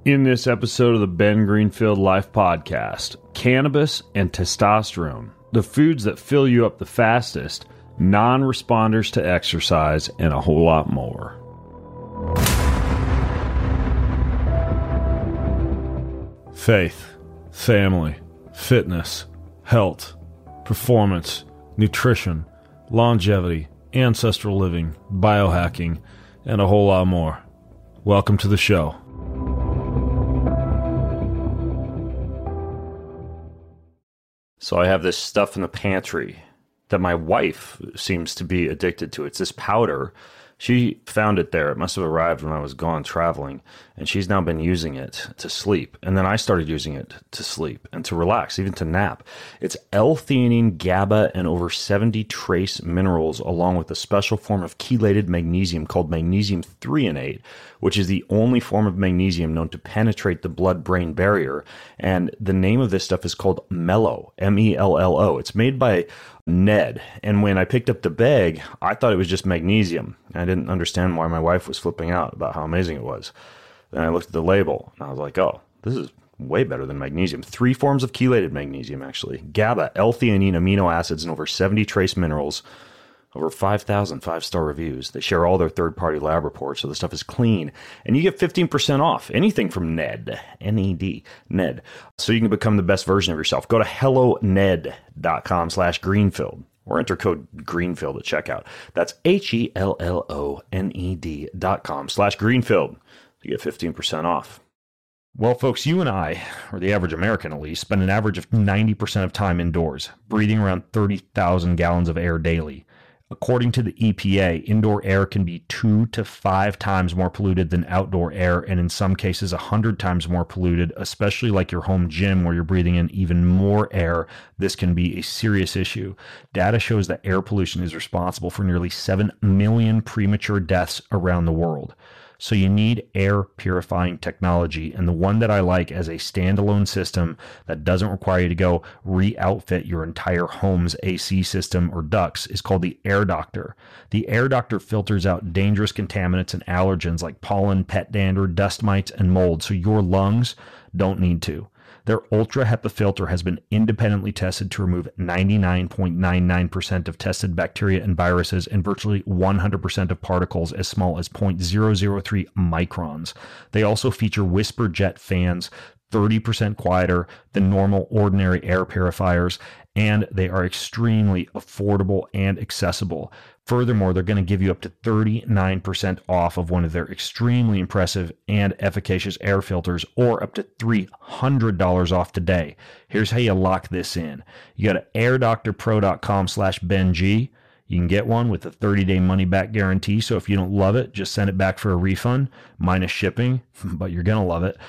In this episode of the Ben Greenfield Life Podcast, cannabis and testosterone, the foods that fill you up the fastest, non-responders to exercise, and a whole lot more. Faith, family, fitness, health, performance, nutrition, longevity, ancestral living, biohacking, and a whole lot more. Welcome to the show. So I have this stuff in the pantry that my wife seems to be addicted to. It's this powder. She found it there. It must have arrived when I was gone traveling, and she's now been using it to sleep. And then I started using it to sleep and to relax, even to nap. It's L-theanine, GABA, and over 70 trace minerals, along with a special form of chelated magnesium called magnesium threonate, which is the only form of magnesium known to penetrate the blood-brain barrier. And the name of this stuff is called Mello, M-E-L-L-O. It's made by Ned. And when I picked up the bag, I thought it was just magnesium. I didn't understand why my wife was flipping out about how amazing it was. Then I looked at the label, and I was like, oh, this is way better than magnesium. 3 forms of chelated magnesium, actually. GABA, L-theanine, amino acids, and over 70 trace minerals. Over 5,000 5-star reviews. They share all their third-party lab reports, so the stuff is clean. And you get 15% off anything from Ned, N-E-D, Ned. So you can become the best version of yourself. Go to helloned.com/Greenfield or enter code Greenfield at checkout. That's HELLONED.com/Greenfield to get 15% off. Well, folks, you and I, or the average American at least, spend an average of 90% of time indoors, breathing around 30,000 gallons of air daily. According to the EPA, indoor air can be 2 to 5 times more polluted than outdoor air, and in some cases 100 times more polluted, especially like your home gym where you're breathing in even more air. This can be a serious issue. Data shows that air pollution is responsible for nearly 7 million premature deaths around the world. So you need air purifying technology, and the one that I like as a standalone system that doesn't require you to go re-outfit your entire home's AC system or ducts is called the Air Doctor. The Air Doctor filters out dangerous contaminants and allergens like pollen, pet dander, dust mites, and mold, so your lungs don't need to. Their Ultra HEPA filter has been independently tested to remove 99.99% of tested bacteria and viruses and virtually 100% of particles as small as 0.003 microns. They also feature whisper jet fans, 30% quieter than normal ordinary air purifiers, and they are extremely affordable and accessible. Furthermore, they're going to give you up to 39% off of one of their extremely impressive and efficacious air filters, or up to $300 off today. Here's how you lock this in. You go to airdoctorpro.com/BenG. You can get one with a 30-day money-back guarantee, so if you don't love it, just send it back for a refund, minus shipping, but you're going to love it.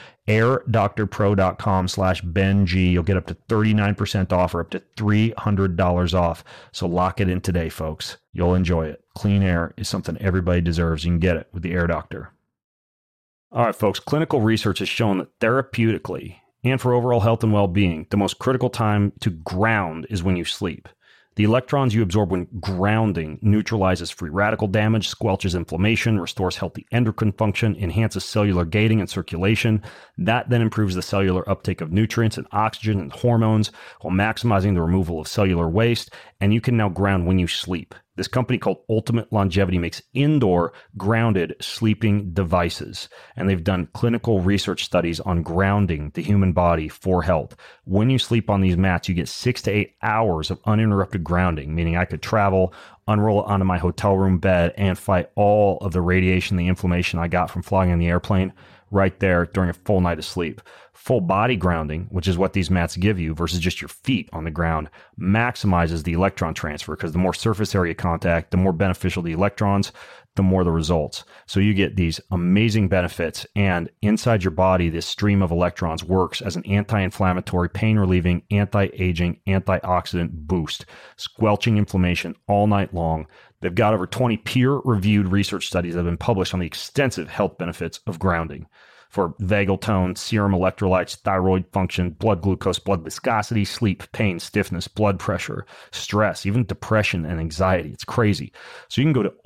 airdoctorpro.com/BenG. You'll get up to 39% off or up to $300 off. So lock it in today, folks. You'll enjoy it. Clean air is something everybody deserves. You can get it with the Air Doctor. All right, folks. Clinical research has shown that therapeutically and for overall health and well-being, the most critical time to ground is when you sleep. The electrons you absorb when grounding neutralizes free radical damage, squelches inflammation, restores healthy endocrine function, enhances cellular gating and circulation. That then improves the cellular uptake of nutrients and oxygen and hormones while maximizing the removal of cellular waste. And you can now ground when you sleep. This company called Ultimate Longevity makes indoor grounded sleeping devices, and they've done clinical research studies on grounding the human body for health. When you sleep on these mats, you get 6 to 8 hours of uninterrupted grounding, meaning I could travel, unroll it onto my hotel room bed, and fight all of the radiation, the inflammation I got from flying in the airplane right there during a full night of sleep. Full body grounding, which is what these mats give you versus just your feet on the ground, maximizes the electron transfer, because the more surface area contact, the more beneficial the electrons, the more the results. So you get these amazing benefits, and inside your body, this stream of electrons works as an anti-inflammatory, pain-relieving, anti-aging, antioxidant boost, squelching inflammation all night long. They've got over 20 peer-reviewed research studies that have been published on the extensive health benefits of grounding. for vagal tone, serum electrolytes, thyroid function, blood glucose, blood viscosity, sleep, pain, stiffness, blood pressure, stress, even depression and anxiety. It's crazy. So you can go to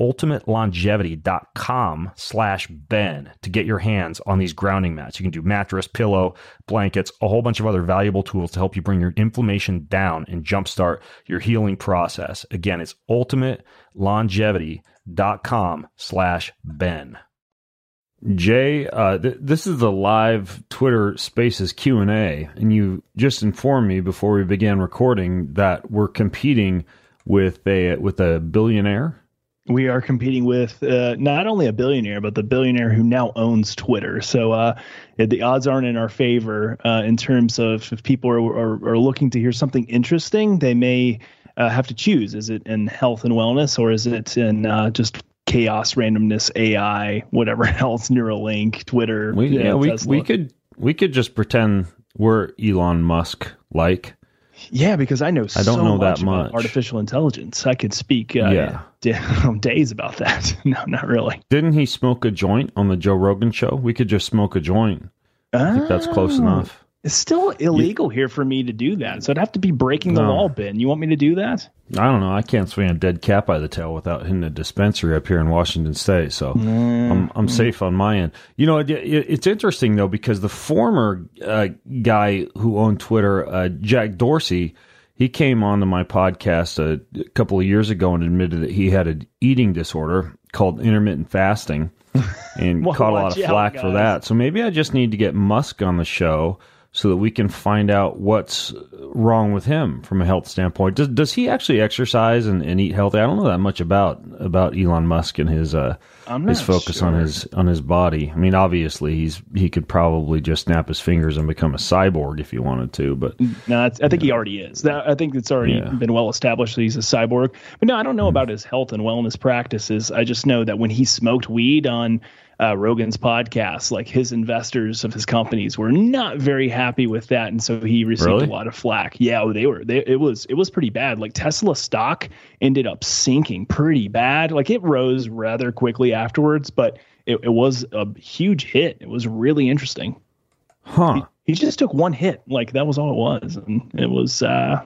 ultimatelongevity.com/Ben to get your hands on these grounding mats. You can do mattress, pillow, blankets, a whole bunch of other valuable tools to help you bring your inflammation down and jumpstart your healing process. Again, it's ultimatelongevity.com/Ben. Jay, this is the live Twitter Spaces Q&A, and you just informed me before we began recording that we're competing with a billionaire. We are competing with not only a billionaire, but the billionaire who now owns Twitter. So the odds aren't in our favor in terms of if people are looking to hear something interesting, they may have to choose. Is it in health and wellness, or is it in just chaos, randomness, AI, whatever else, Neuralink, Twitter? We could just pretend we're Elon Musk like. Yeah, because I don't know that much about artificial intelligence. I could speak days about that. No, not really. Didn't he smoke a joint on the Joe Rogan show? We could just smoke a joint. I think that's close enough. It's still illegal here for me to do that. So I'd have to be breaking the law, Ben. You want me to do that? I don't know. I can't swing a dead cat by the tail without hitting a dispensary up here in Washington State. So I'm safe on my end. You know, it's interesting, though, because the former guy who owned Twitter, Jack Dorsey, he came onto my podcast a couple of years ago and admitted that he had an eating disorder called intermittent fasting and caught a lot of flack for that. So maybe I just need to get Musk on the show so that we can find out what's wrong with him from a health standpoint. Does he actually exercise and eat healthy? I don't know that much about Elon Musk and his focus on his body. I mean, obviously he could probably just snap his fingers and become a cyborg if he wanted to. But no, I think he already is. I think it's already been well established that he's a cyborg. But no, I don't know about his health and wellness practices. I just know that when he smoked weed on Rogan's podcast, like his investors of his companies were not very happy with that, and so he received a lot of flack. Yeah, it was pretty bad. Like Tesla stock ended up sinking pretty bad. Like it rose rather quickly afterwards, but it was a huge hit. It was really interesting. Huh. He just took one hit. Like that was all it was, and it was a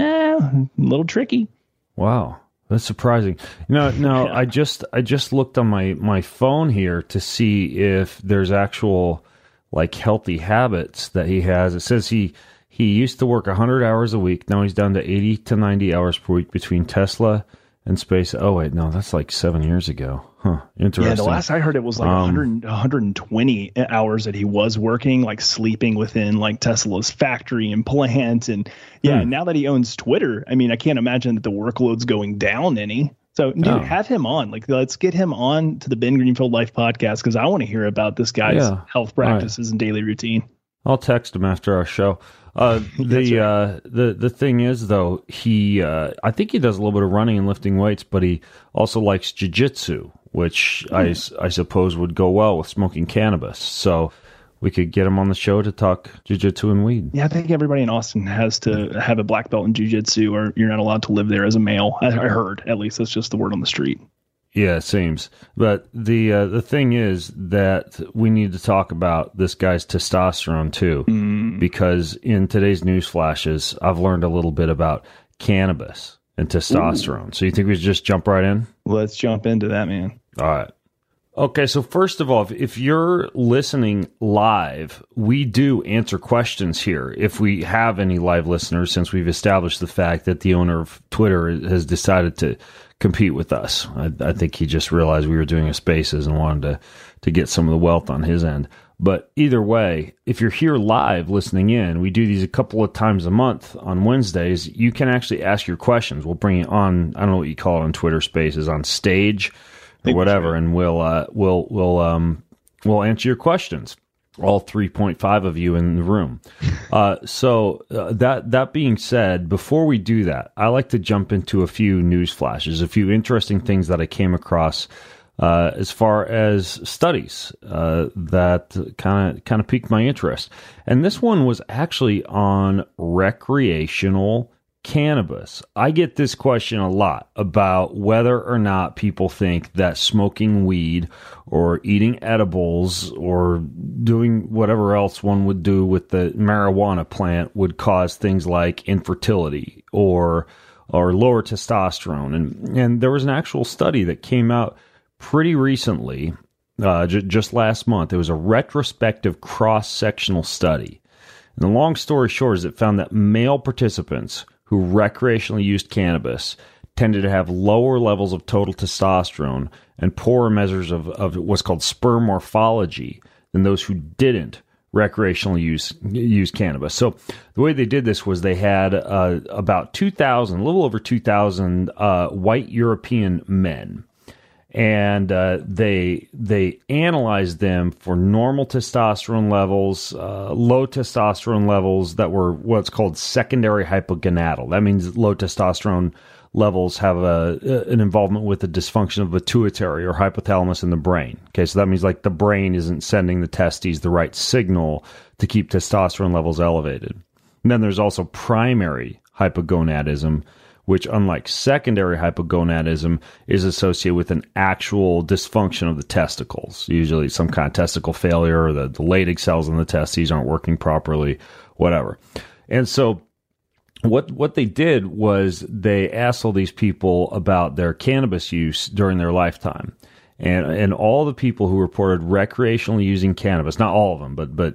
little tricky. Wow. That's surprising. No, I just looked on my phone here to see if there's actual like healthy habits that he has. It says he used to work 100 hours a week. Now he's down to 80 to 90 hours per week between Tesla and space. Oh wait, no, that's like 7 years ago. Huh. Interesting. Yeah, the last I heard it was like 120 hours that he was working, like sleeping within like Tesla's factory and plant. And now that he owns Twitter, I mean, I can't imagine that the workload's going down any. So dude, have him on. Like, let's get him on to the Ben Greenfield Life podcast because I want to hear about this guy's health practices and daily routine. I'll text him after our show. The thing is, though, he I think he does a little bit of running and lifting weights, but he also likes jiu-jitsu, which I suppose would go well with smoking cannabis. So we could get him on the show to talk jiu-jitsu and weed. Yeah, I think everybody in Austin has to have a black belt in jiu-jitsu or you're not allowed to live there as a male. I heard, at least that's just the word on the street. Yeah, it seems. But the thing is that we need to talk about this guy's testosterone too, because in today's news flashes, I've learned a little bit about cannabis and testosterone. Ooh. So you think we should just jump right in? Let's jump into that, man. All right. Okay, so first of all, if you're listening live, we do answer questions here. If we have any live listeners, since we've established the fact that the owner of Twitter has decided to compete with us. I think he just realized we were doing a Spaces and wanted to get some of the wealth on his end. But either way, if you're here live listening in, we do these a couple of times a month on Wednesdays. You can actually ask your questions. We'll bring it on, I don't know what you call it on Twitter Spaces, on stage or whatever, and we'll answer your questions. All 3.5 of you in the room. So that being said, before we do that, I like to jump into a few news flashes, a few interesting things that I came across as far as studies that kind of piqued my interest. And this one was actually on recreational cannabis. I get this question a lot about whether or not people think that smoking weed or eating edibles or doing whatever else one would do with the marijuana plant would cause things like infertility or lower testosterone. And there was an actual study that came out pretty recently, just last month. It was a retrospective cross-sectional study. And the long story short is it found that male participants who recreationally used cannabis tended to have lower levels of total testosterone and poorer measures of what's called sperm morphology than those who didn't recreationally use cannabis. So the way they did this was they had about 2,000, a little over 2,000 white European men. And they analyzed them for normal testosterone levels, low testosterone levels that were what's called secondary hypogonadal. That means low testosterone levels have an involvement with the dysfunction of pituitary or hypothalamus in the brain. Okay, so that means like the brain isn't sending the testes the right signal to keep testosterone levels elevated. And then there's also primary hypogonadism, which, unlike secondary hypogonadism, is associated with an actual dysfunction of the testicles, usually some kind of testicle failure, or the Leydig cells in the testes aren't working properly, whatever. And so what they did was they asked all these people about their cannabis use during their lifetime. And all the people who reported recreationally using cannabis, not all of them, but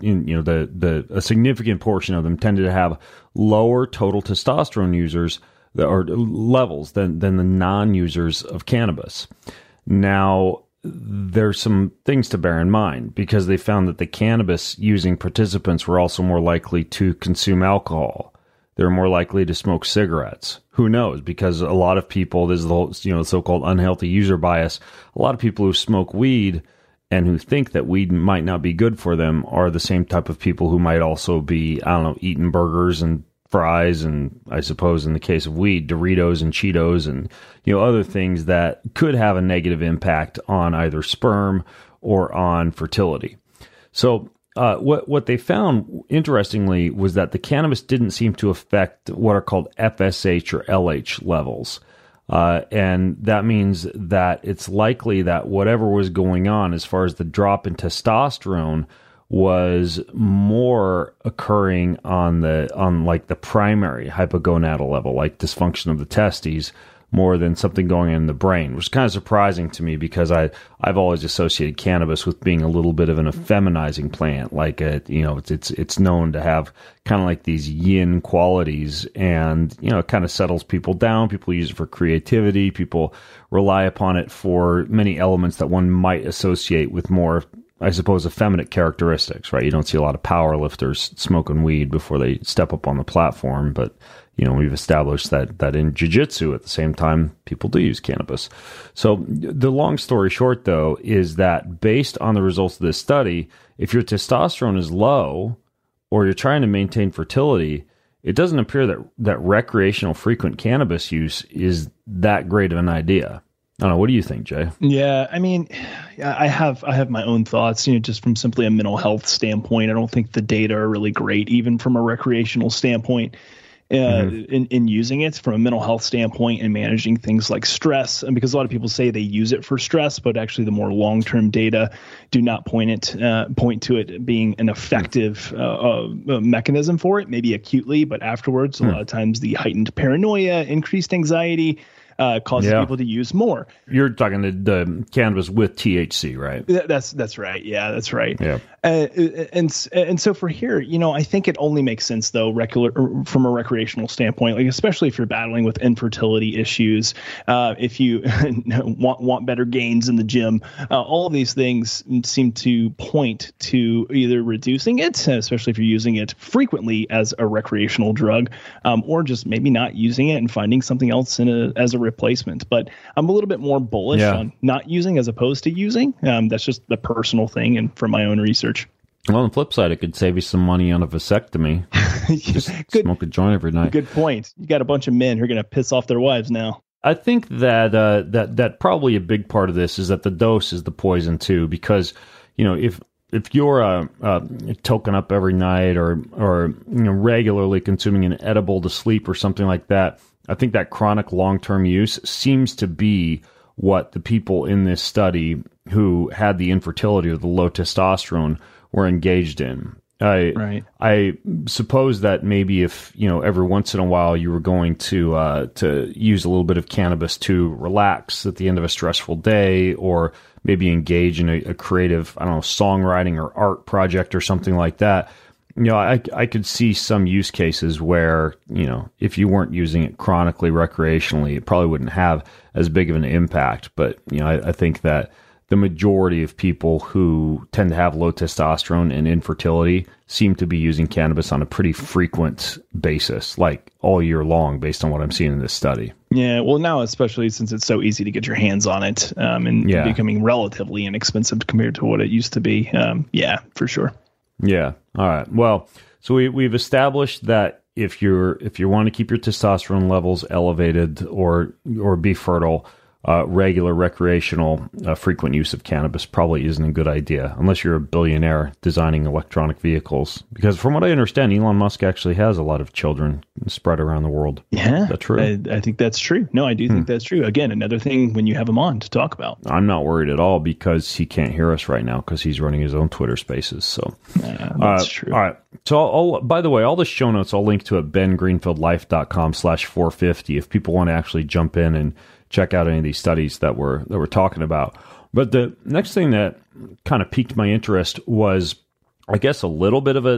a significant portion of them tended to have lower total testosterone users or levels than the non-users of cannabis. Now, there's some things to bear in mind because they found that the cannabis using participants were also more likely to consume alcohol. They're more likely to smoke cigarettes. Who knows? Because a lot of people, this is the whole, so-called unhealthy user bias. A lot of people who smoke weed and who think that weed might not be good for them are the same type of people who might also be, eating burgers and fries and, I suppose in the case of weed, Doritos and Cheetos and other things that could have a negative impact on either sperm or on fertility. So what they found, interestingly, was that the cannabis didn't seem to affect what are called FSH or LH levels. And that means that it's likely that whatever was going on as far as the drop in testosterone was more occurring on the primary hypogonadal level, like dysfunction of the testes, more than something going in the brain, which is kind of surprising to me because I've always associated cannabis with being a little bit of an effeminizing plant, like it's known to have kind of like these yin qualities, and it kind of settles people down. People use it for creativity. People rely upon it for many elements that one might associate with more, I suppose, effeminate characteristics, right? You don't see a lot of power lifters smoking weed before they step up on the platform, but we've established that in jiu-jitsu at the same time, people do use cannabis. So the long story short, though, is that based on the results of this study, if your testosterone is low or you're trying to maintain fertility, it doesn't appear that recreational frequent cannabis use is that great of an idea. I don't know. What do you think, Jay? Yeah, I mean, I have my own thoughts, just from simply a mental health standpoint. I don't think the data are really great, even from a recreational standpoint. In using it from a mental health standpoint and managing things like stress. And because a lot of people say they use it for stress, but actually the more long-term data do not point to it being an effective mechanism for it, maybe acutely, but afterwards, a lot of times the heightened paranoia, increased anxiety, causes people to use more. You're talking the cannabis with THC, right? That's right. Yeah, that's right. Yeah. And so for here, I think it only makes sense though, from a recreational standpoint, like especially if you're battling with infertility issues, if you want better gains in the gym, all of these things seem to point to either reducing it, especially if you're using it frequently as a recreational drug, or just maybe not using it and finding something else as a replacement. But I'm a little bit more bullish on not using as opposed to using. That's just the personal thing and from my own research. Well, on the flip side, it could save you some money on a vasectomy. Just smoke a joint every night. Good point. You got a bunch of men who are going to piss off their wives now. I think that probably a big part of this is that the dose is the poison too, because if if you're token up every night or regularly consuming an edible to sleep or something like that, I think that chronic long-term use seems to be what the people in this study who had the infertility or the low testosterone were engaged in. I suppose that maybe if, every once in a while you were going to use a little bit of cannabis to relax at the end of a stressful day, or maybe engage in a creative, songwriting or art project or something like that, I could see some use cases where, if you weren't using it chronically, recreationally, it probably wouldn't have as big of an impact. But, I think that the majority of people who tend to have low testosterone and infertility seem to be using cannabis on a pretty frequent basis, like all year long, based on what I'm seeing in this study. Yeah, well, now especially since it's so easy to get your hands on it, and becoming relatively inexpensive compared to what it used to be. Yeah, for sure. Yeah. All right. Well, so we've established that if you want to keep your testosterone levels elevated or be fertile, regular recreational frequent use of cannabis probably isn't a good idea unless you're a billionaire designing electronic vehicles. Because from what I understand, Elon Musk actually has a lot of children spread around the world. Yeah, is that true? I think that's true. No, I do think that's true. Again, another thing when you have him on to talk about. I'm not worried at all because he can't hear us right now because he's running his own Twitter Spaces. So that's true. All right. So by the way, all the show notes I'll link to at bengreenfieldlife.com/450 if people want to actually jump in and check out any of these studies that we're talking about. But the next thing that kind of piqued my interest was, I guess, a little bit of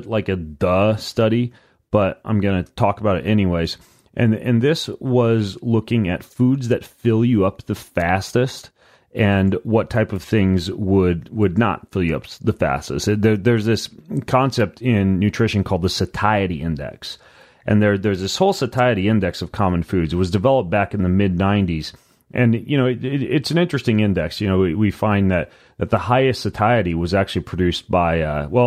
a study, but I'm going to talk about it anyways. And this was looking at foods that fill you up the fastest and what type of things would not fill you up the fastest. There's this concept in nutrition called the satiety index. And there's this whole satiety index of common foods. It was developed back in the mid-90s. And, it's an interesting index. We find that the highest satiety was actually produced by,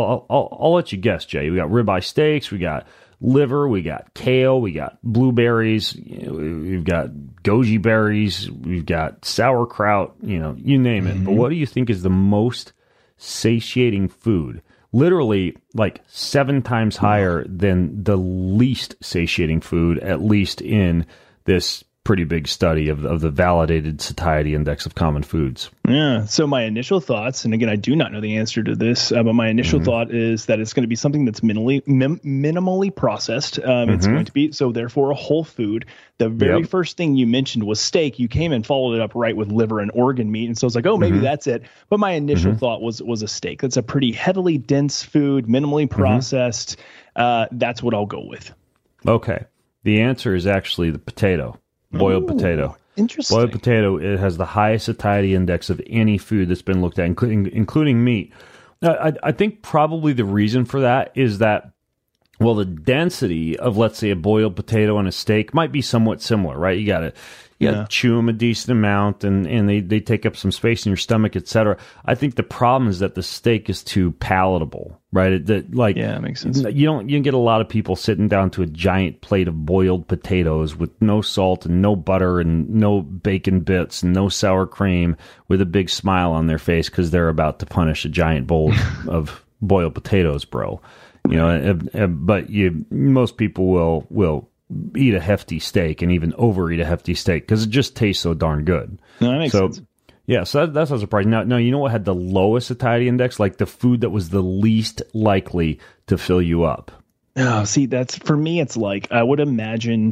I'll let you guess, Jay. We got ribeye steaks, we got liver, we got kale, we got blueberries, we've got goji berries, we've got sauerkraut, you name it. But what do you think is the most satiating food? Literally like 7 times higher than the least satiating food, at least in this pretty big study of the validated satiety index of common foods. Yeah. So my initial thoughts, and again, I do not know the answer to this, but my initial thought is that it's going to be something that's minimally processed. It's going to be, so therefore, a whole food. The very first thing you mentioned was steak. You came and followed it up right with liver and organ meat. And so I was like, oh, maybe that's it. But my initial thought was a steak. That's a pretty heavily dense food, minimally processed. That's what I'll go with. Okay. The answer is actually the potato. Boiled potato. Interesting. Boiled potato, it has the highest satiety index of any food that's been looked at, including meat. Now, I think probably the reason for that is that, well, the density of, let's say, a boiled potato and a steak might be somewhat similar, right? You got to chew them a decent amount, and they take up some space in your stomach, etc. I think the problem is that the steak is too palatable, right? It makes sense. You don't get a lot of people sitting down to a giant plate of boiled potatoes with no salt and no butter and no bacon bits and no sour cream with a big smile on their face because they're about to punish a giant bowl of boiled potatoes, bro. But most people will eat a hefty steak and even overeat a hefty steak because it just tastes so darn good. No, that makes sense. Yeah, so that's not surprising. Now, you know what had the lowest satiety index? Like the food that was the least likely to fill you up. Oh, see, that's, for me, it's like, I would imagine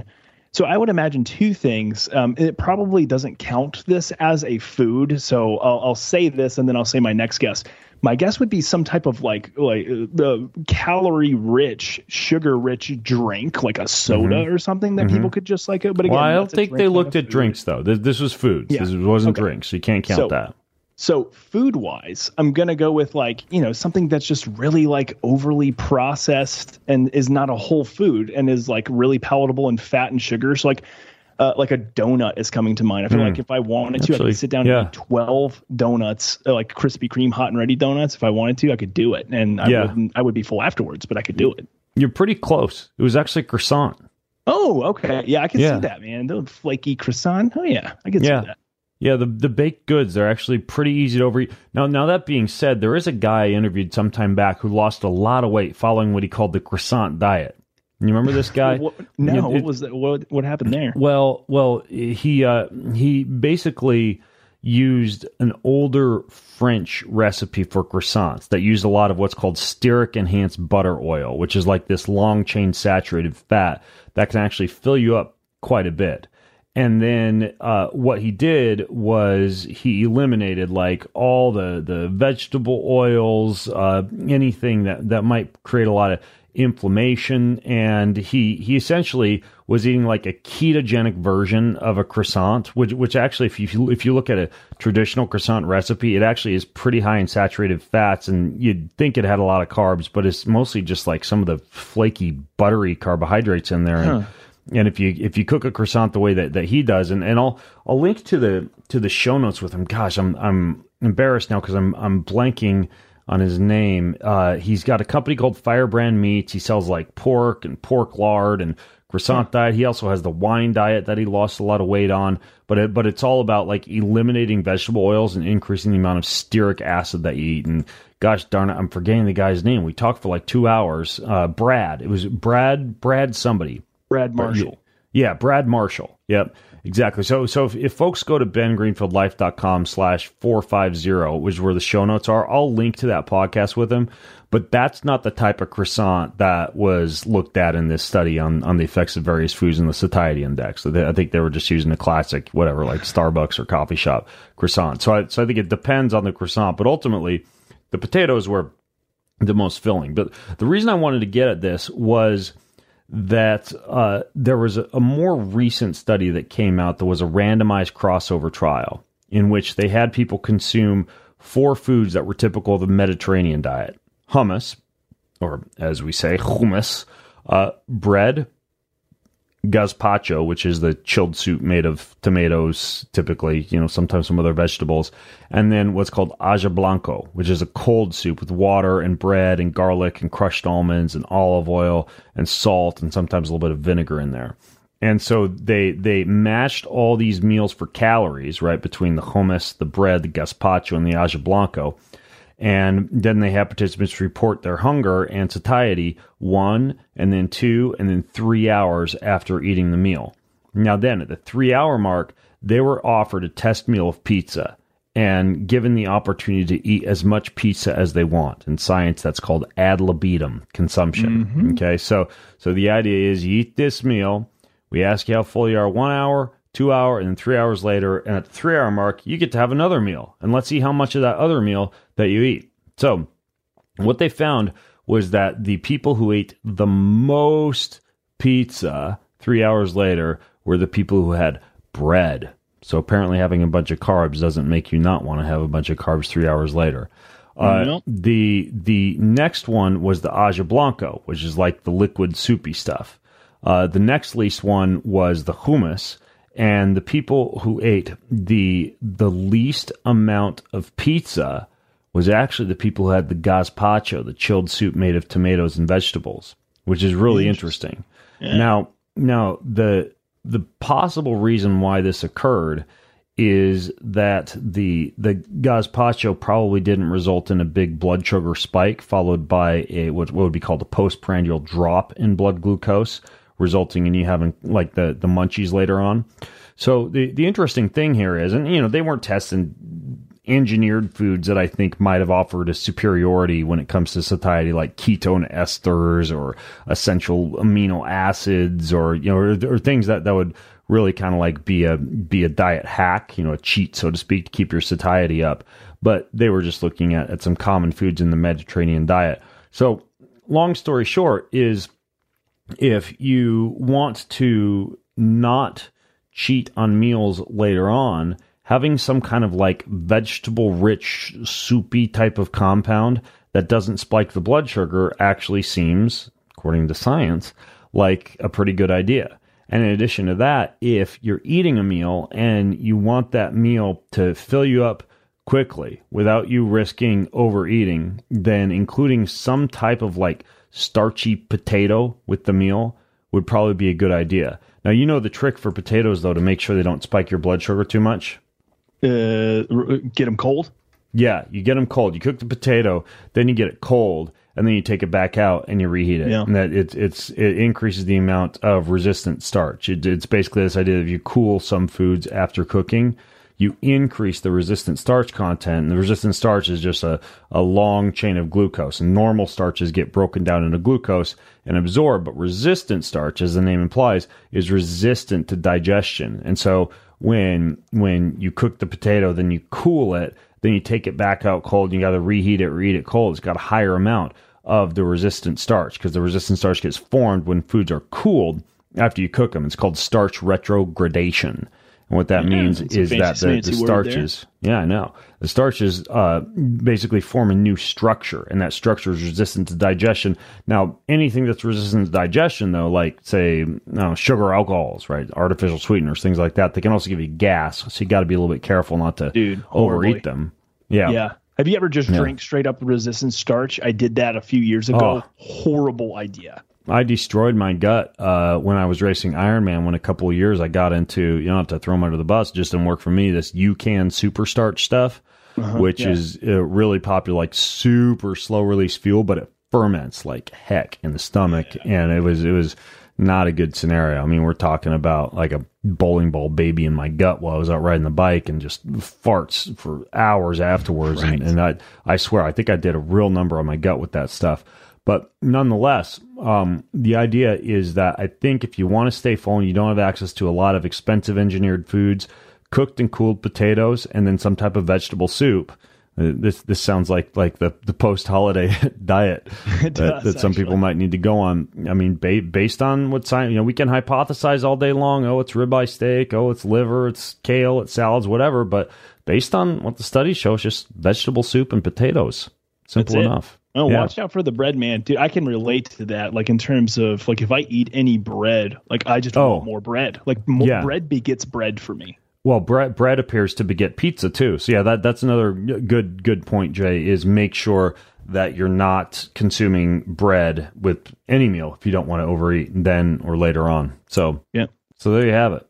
2 things. It probably doesn't count this as a food. So I'll say this and then I'll say my next guess. My guess would be some type of like the calorie-rich, sugar-rich drink, like a soda or something that people could just like. But again, I don't think they looked at drinks though. This was foods. Yeah. This wasn't drinks. So you can't count that. So food-wise, I'm gonna go with something that's just really like overly processed and is not a whole food and is like really palatable and fat and sugar. So like a donut is coming to mind. I feel like if I wanted to, I could sit down and eat 12 donuts, like Krispy Kreme hot and ready donuts. If I wanted to, I could do it. And I would be full afterwards, but I could do it. You're pretty close. It was actually croissant. Oh, okay. Yeah, I can see that, man. The flaky croissant. Oh, yeah, I can see that. Yeah, the baked goods, they're actually pretty easy to overeat. Now that being said, there is a guy I interviewed some time back who lost a lot of weight following what he called the croissant diet. You remember this guy? What was that? What happened there? Well, he basically used an older French recipe for croissants that used a lot of what's called stearic enhanced butter oil, which is like this long chain saturated fat that can actually fill you up quite a bit. And then what he did was he eliminated like all the vegetable oils, anything that might create a lot of inflammation. And he essentially was eating like a ketogenic version of a croissant, which actually, if you look at a traditional croissant recipe, it actually is pretty high in saturated fats. And you'd think it had a lot of carbs, but it's mostly just like some of the flaky, buttery carbohydrates in there. Huh. And if you cook a croissant the way that he does, and I'll link to the show notes with him. Gosh, I'm embarrassed now because I'm blanking on his name. He's got a company called Firebrand Meats. He sells like pork and pork lard and croissant diet. He also has the wine diet that he lost a lot of weight on. But it's all about like eliminating vegetable oils and increasing the amount of stearic acid that you eat. And gosh darn it, I'm forgetting the guy's name. We talked for like 2 hours. Brad. It was Brad somebody. Brad Marshall. Yeah, Brad Marshall. Yep, exactly. So if folks go to bengreenfieldlife.com/450, which is where the show notes are, I'll link to that podcast with him. But that's not the type of croissant that was looked at in this study on the effects of various foods in the satiety index. I think they were just using a classic, whatever, like Starbucks or coffee shop croissant. So I think it depends on the croissant, but ultimately the potatoes were the most filling. But the reason I wanted to get at this was that there was a more recent study that came out that was a randomized crossover trial in which they had people consume 4 foods that were typical of the Mediterranean diet. Hummus, or as we say, hummus, bread, gazpacho, which is the chilled soup made of tomatoes, typically, sometimes some other vegetables, and then what's called aja blanco, which is a cold soup with water and bread and garlic and crushed almonds and olive oil and salt and sometimes a little bit of vinegar in there. And so they mashed all these meals for calories, right, between the hummus, the bread, the gazpacho, and the aja blanco. And then they have participants report their hunger and satiety 1 and then 2 and then 3 hours after eating the meal. Now then, at the 3-hour mark, they were offered a test meal of pizza and given the opportunity to eat as much pizza as they want. In science, that's called ad libitum consumption. Mm-hmm. Okay, so the idea is you eat this meal, we ask you how full you are 1 hour, 2 hour, and then 3 hours later, and at the 3-hour mark, you get to have another meal. And let's see how much of that other meal that you eat. So what they found was that the people who ate the most pizza 3 hours later were the people who had bread. So apparently having a bunch of carbs doesn't make you not want to have a bunch of carbs 3 hours later. Nope. The next one was the aja blanco, which is like the liquid soupy stuff. The next least one was the hummus. And the people who ate the least amount of pizza was actually the people who had the gazpacho, the chilled soup made of tomatoes and vegetables, which is really interesting. Yeah. Now the possible reason why this occurred is that the gazpacho probably didn't result in a big blood sugar spike followed by what would be called a postprandial drop in blood glucose, resulting in you having like the munchies later on. So the interesting thing here is, and they weren't testing engineered foods that I think might have offered a superiority when it comes to satiety, like ketone esters or essential amino acids, or things that would really kind of like be a diet hack, a cheat, so to speak, to keep your satiety up. But they were just looking at some common foods in the Mediterranean diet. So long story short is, if you want to not cheat on meals later on, having some kind of like vegetable-rich, soupy type of compound that doesn't spike the blood sugar actually seems, according to science, like a pretty good idea. And in addition to that, if you're eating a meal and you want that meal to fill you up quickly without you risking overeating, then including some type of like starchy potato with the meal would probably be a good idea. Now, the trick for potatoes, though, to make sure they don't spike your blood sugar too much? Get them cold? Yeah, you get them cold. You cook the potato, then you get it cold, and then you take it back out and you reheat it. Yeah. And that it increases the amount of resistant starch. It's basically this idea of you cool some foods after cooking, you increase the resistant starch content. And the resistant starch is just a long chain of glucose. And normal starches get broken down into glucose and absorbed, but resistant starch, as the name implies, is resistant to digestion. And so when you cook the potato, then you cool it, then you take it back out cold, you got to reheat it or eat it cold. It's got a higher amount of the resistant starch because the resistant starch gets formed when foods are cooled after you cook them. It's called starch retrogradation. And what that means is that the starches, I know. The starches basically form a new structure, and that structure is resistant to digestion. Now, anything that's resistant to digestion, though, like, say, sugar alcohols, right, artificial sweeteners, things like that, they can also give you gas. So you got to be a little bit careful not to overeat them. Yeah. Yeah. Have you ever just drank straight up resistant starch? I did that a few years ago. Horrible idea. I destroyed my gut when I was racing Ironman. When a couple of years I got into, you don't have to throw them under the bus, just didn't work for me, this UCAN super starch stuff, which is really popular, like super slow release fuel, but it ferments like heck in the stomach. And it was not a good scenario. I mean, we're talking about like a bowling ball baby in my gut while I was out riding the bike and just farts for hours afterwards. Right. And I swear, I think I did a real number on my gut with that stuff. But nonetheless, the idea is that I think if you want to stay full and you don't have access to a lot of expensive engineered foods, cooked and cooled potatoes, and then some type of vegetable soup. This sounds like the post-holiday diet that some people might need to go on. I mean, based on what science, we can hypothesize all day long. Oh, it's ribeye steak. Oh, it's liver. It's kale. It's salads. Whatever. But based on what the studies show, it's just vegetable soup and potatoes. Simple enough. Oh, watch out for the bread, man. Dude, I can relate to that. Like in terms of like if I eat any bread, like I just want more bread. Like bread begets bread for me. Well, bread appears to beget pizza too. So that's another good point, Jay, is make sure that you're not consuming bread with any meal if you don't want to overeat then or later on. So so there you have it.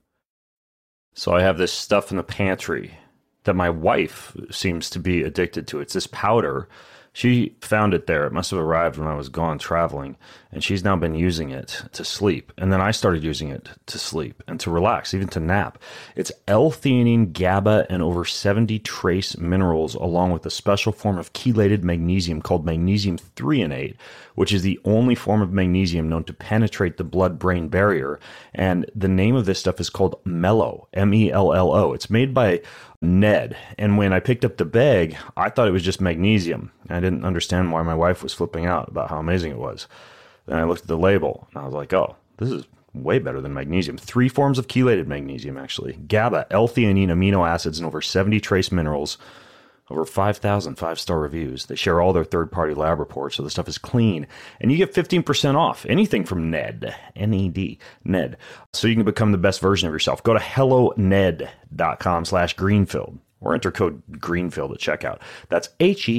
So I have this stuff in the pantry that my wife seems to be addicted to. It's this powder. She found it there. It must have arrived when I was gone traveling, and she's now been using it to sleep. And then I started using it to sleep and to relax, even to nap. It's L-theanine, GABA, and over 70 trace minerals, along with a special form of chelated magnesium called magnesium threonate, which is the only form of magnesium known to penetrate the blood-brain barrier. And the name of this stuff is called Mello, M-E-L-L-O. It's made by Ned. And when I picked up the bag, I thought it was just magnesium. I didn't understand why my wife was flipping out about how amazing it was. Then I looked at the label and I was like, oh, this is way better than magnesium. 3 forms of chelated magnesium, actually. GABA, L-theanine, amino acids, and over 70 trace minerals. Over 5,000 5-star reviews. They share all their third-party lab reports, so the stuff is clean. And you get 15% off anything from Ned, N-E-D, Ned. So you can become the best version of yourself. Go to helloned.com/Greenfield or enter code Greenfield at checkout. That's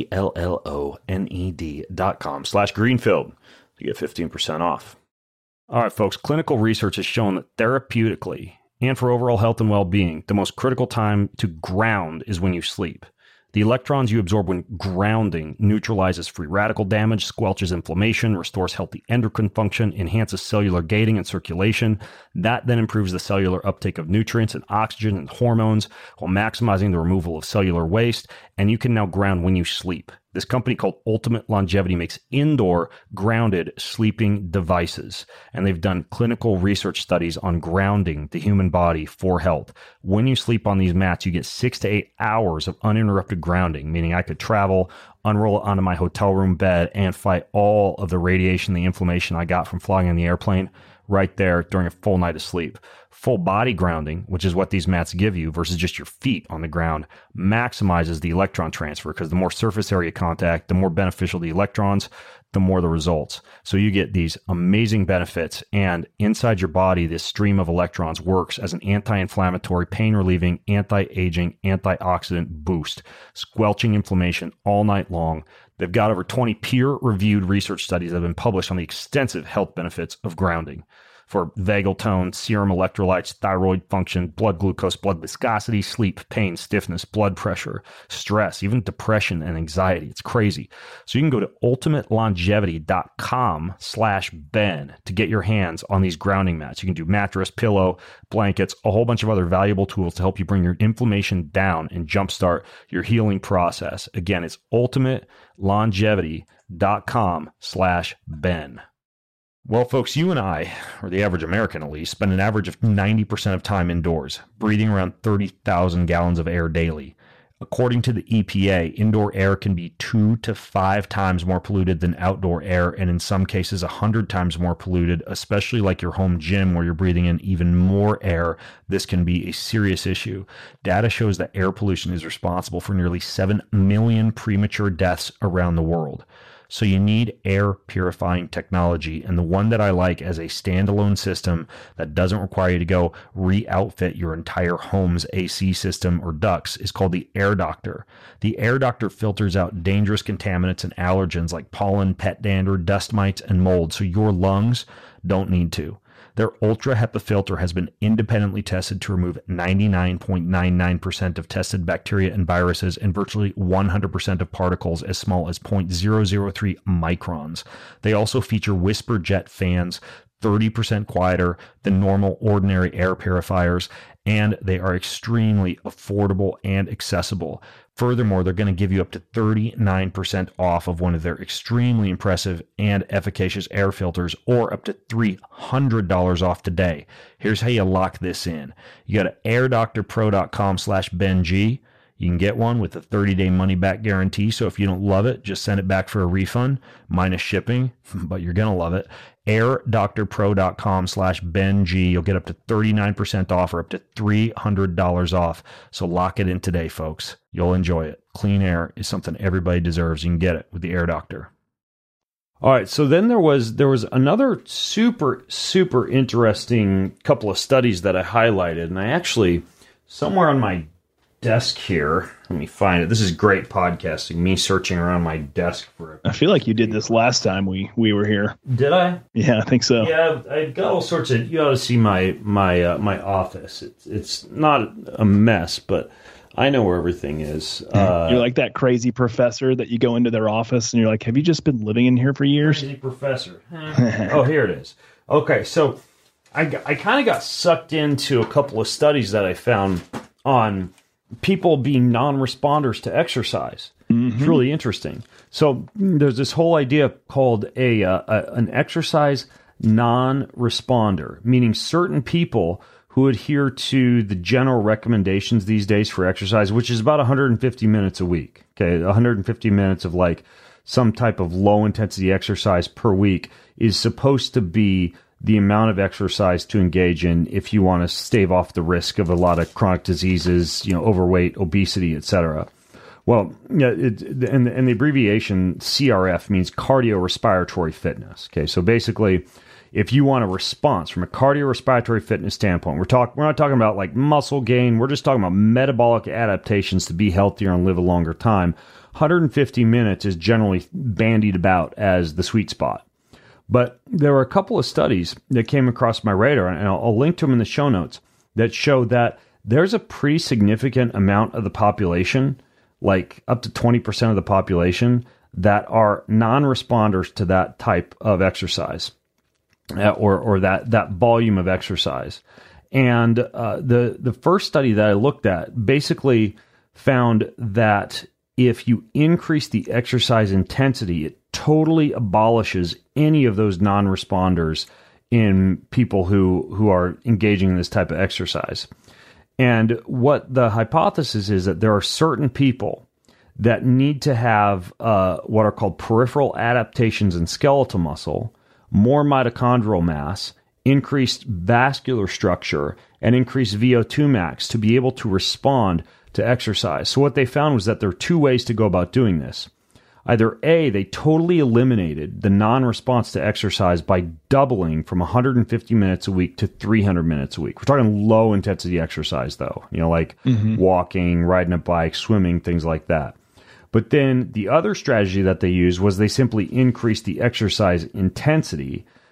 HELLONED.com/Greenfield to get 15% off. All right, folks, clinical research has shown that therapeutically and for overall health and well-being, the most critical time to ground is when you sleep. The electrons you absorb when grounding neutralizes free radical damage, squelches inflammation, restores healthy endocrine function, enhances cellular gating and circulation. That then improves the cellular uptake of nutrients and oxygen and hormones while maximizing the removal of cellular waste. And you can now ground when you sleep. This company called Ultimate Longevity makes indoor grounded sleeping devices. And they've done clinical research studies on grounding the human body for health. When you sleep on these mats, you get 6 to 8 hours of uninterrupted grounding, meaning I could travel, unroll it onto my hotel room bed, and fight all of the radiation, the inflammation I got from flying in the airplane right there during a full night of sleep. Full body grounding, which is what these mats give you versus just your feet on the ground, maximizes the electron transfer because the more surface area contact, the more beneficial the electrons, the more the results. So you get these amazing benefits, and inside your body, this stream of electrons works as an anti-inflammatory, pain-relieving, anti-aging, antioxidant boost, squelching inflammation all night long. They've got over 20 peer-reviewed research studies that have been published on the extensive health benefits of grounding. for vagal tone, serum electrolytes, thyroid function, blood glucose, blood viscosity, sleep, pain, stiffness, blood pressure, stress, even depression and anxiety. It's crazy. So you can go to ultimatelongevity.com/Ben to get your hands on these grounding mats. You can do mattress, pillow, blankets, a whole bunch of other valuable tools to help you bring your inflammation down and jumpstart your healing process. Again, it's ultimatelongevity.com/Ben. Well, folks, you and I, or the average American at least, spend an average of 90% of time indoors, breathing around 30,000 gallons of air daily. According to the EPA, indoor air can be 2 to 5 times more polluted than outdoor air, and in some cases 100 times more polluted, especially like your home gym where you're breathing in even more air. This can be a serious issue. Data shows that air pollution is responsible for nearly 7 million premature deaths around the world. So you need air purifying technology, and the one that I like as a standalone system that doesn't require you to go re-outfit your entire home's AC system or ducts is called the Air Doctor. The Air Doctor filters out dangerous contaminants and allergens like pollen, pet dander, dust mites, and mold, so your lungs don't need to. Their Ultra HEPA filter has been independently tested to remove 99.99% of tested bacteria and viruses and virtually 100% of particles as small as 0.003 microns. They also feature whisper jet fans, 30% quieter than normal ordinary air purifiers, and they are extremely affordable and accessible. Furthermore, they're going to give you up to 39% off of one of their extremely impressive and efficacious air filters, or up to $300 off today. Here's how you lock this in. You go to airdoctorpro.com/BenG. You can get one with a 30-day money-back guarantee, so if you don't love it, just send it back for a refund, minus shipping, but you're going to love it. airdoctorpro.com/BenG. You'll get up to 39% off or up to $300 off. So lock it in today, folks. You'll enjoy it. Clean air is something everybody deserves. You can get it with the Air Doctor. All right, so then there was another super interesting couple of studies that I highlighted, and I actually, somewhere on my desk here, let me find it. This is great podcasting, me searching around my desk for it. I feel like you did this last time we were here. Did I? Yeah, I think so. Yeah, I got all sorts of, you ought to see my office. It's not a mess, but I know where everything is. You're like that crazy professor that you go into their office and you're like, have you just been living in here for years? Crazy professor. Oh, here it is. Okay, so I kind of got sucked into a couple of studies that I found on people being non-responders to exercise. Mm-hmm. It's really interesting. So there's this whole idea called an exercise non-responder, meaning certain people who adhere to the general recommendations these days for exercise, which is about 150 minutes a week. Okay, 150 minutes of like some type of low intensity exercise per week is supposed to be the amount of exercise to engage in if you want to stave off the risk of a lot of chronic diseases, overweight, obesity, etc. Well, yeah, and the abbreviation CRF means cardiorespiratory fitness. Okay, so basically, if you want a response from a cardiorespiratory fitness standpoint, we're not talking about like muscle gain. We're just talking about metabolic adaptations to be healthier and live a longer time. 150 minutes is generally bandied about as the sweet spot. But there were a couple of studies that came across my radar, and I'll link to them in the show notes, that show that there's a pretty significant amount of the population, like up to 20% of the population, that are non-responders to that type of exercise or that volume of exercise. And the first study that I looked at basically found that if you increase the exercise intensity, it totally abolishes any of those non-responders in people who are engaging in this type of exercise. And what the hypothesis is that there are certain people that need to have what are called peripheral adaptations in skeletal muscle, more mitochondrial mass, increased vascular structure, and increased VO2 max to be able to respond to exercise. So what they found was that there are two ways to go about doing this. Either A, they totally eliminated the non-response to exercise by doubling from 150 minutes a week to 300 minutes a week. We're talking low intensity exercise though, like walking, riding a bike, swimming, things like that. But then the other strategy that they used was they simply increased the exercise intensity,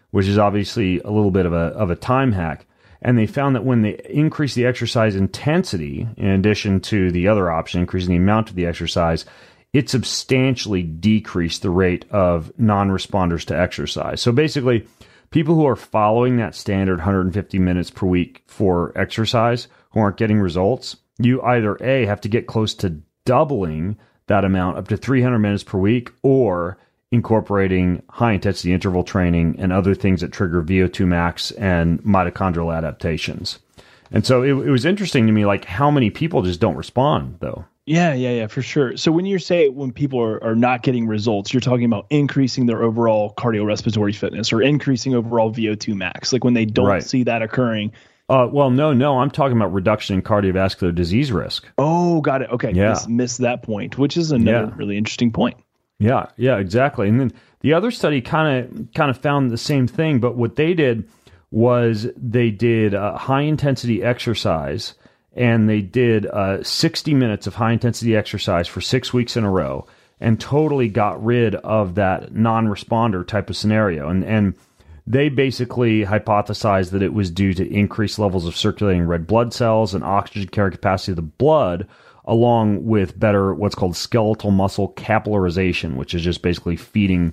which is obviously a little bit of a time hack. And they found that when they increase the exercise intensity, in addition to the other option, increasing the amount of the exercise, it substantially decreased the rate of non-responders to exercise. So basically, people who are following that standard 150 minutes per week for exercise who aren't getting results, you either A, have to get close to doubling that amount up to 300 minutes per week, or incorporating high-intensity interval training and other things that trigger VO2 max and mitochondrial adaptations. And so it was interesting to me, like, how many people just don't respond, though. Yeah, for sure. So when you say when people are not getting results, you're talking about increasing their overall cardiorespiratory fitness or increasing overall VO2 max, like when they don't see that occurring. Well, no, I'm talking about reduction in cardiovascular disease risk. Oh, got it. Okay. Yeah. Missed that point, which is another really interesting point. Yeah, exactly. And then the other study kind of found the same thing, but what they did was they did high intensity exercise, and they did 60 minutes of high intensity exercise for 6 weeks in a row, and totally got rid of that non-responder type of scenario. And they basically hypothesized that it was due to increased levels of circulating red blood cells and oxygen carrying capacity of the blood, along with better what's called skeletal muscle capillarization, which is just basically feeding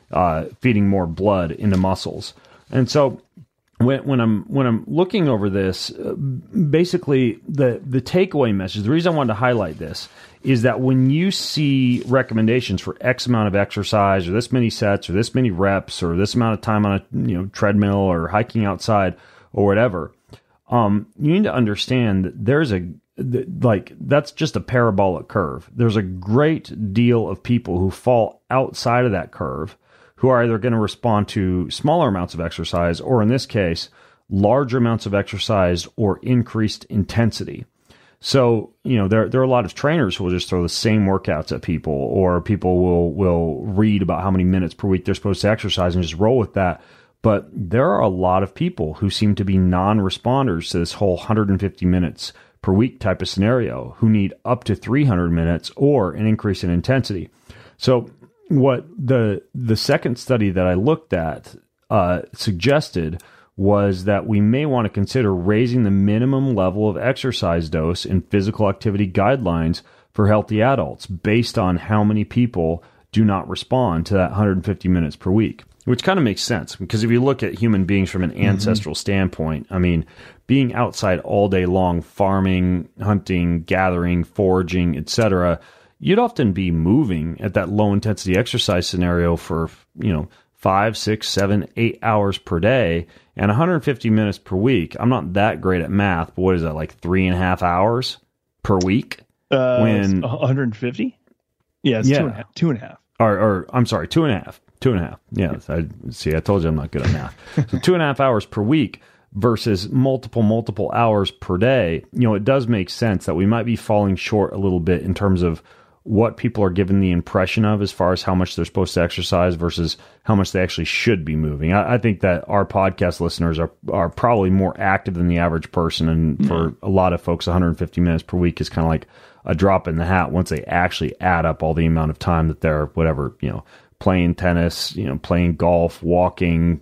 more blood into muscles. And so when I'm looking over this, basically the takeaway message, the reason I wanted to highlight this is that when you see recommendations for X amount of exercise, or this many sets, or this many reps, or this amount of time on a treadmill or hiking outside or whatever, you need to understand that there's that's just a parabolic curve. There's a great deal of people who fall outside of that curve who are either going to respond to smaller amounts of exercise, or in this case, larger amounts of exercise or increased intensity. So, there are a lot of trainers who will just throw the same workouts at people, or people will read about how many minutes per week they're supposed to exercise and just roll with that. But there are a lot of people who seem to be non-responders to this whole 150 minutes per week type of scenario, who need up to 300 minutes or an increase in intensity. So what the second study that I looked at suggested was that we may want to consider raising the minimum level of exercise dose in physical activity guidelines for healthy adults based on how many people do not respond to that 150 minutes per week. Which kind of makes sense, because if you look at human beings from an ancestral standpoint, I mean, being outside all day long, farming, hunting, gathering, foraging, etc., you'd often be moving at that low intensity exercise scenario for, 5, 6, 7, 8 hours per day, and 150 minutes per week. I'm not that great at math, but what is that, like 3.5 hours per week? When 150? Yeah, it's 2.5. Or I'm sorry, 2.5. 2.5. Yeah, I told you I'm not good at math. So 2.5 hours per week versus multiple hours per day. It does make sense that we might be falling short a little bit in terms of what people are given the impression of as far as how much they're supposed to exercise versus how much they actually should be moving. I think that our podcast listeners are probably more active than the average person. And for a lot of folks, 150 minutes per week is kind of like a drop in the hat once they actually add up all the amount of time that they're, playing tennis, playing golf, walking,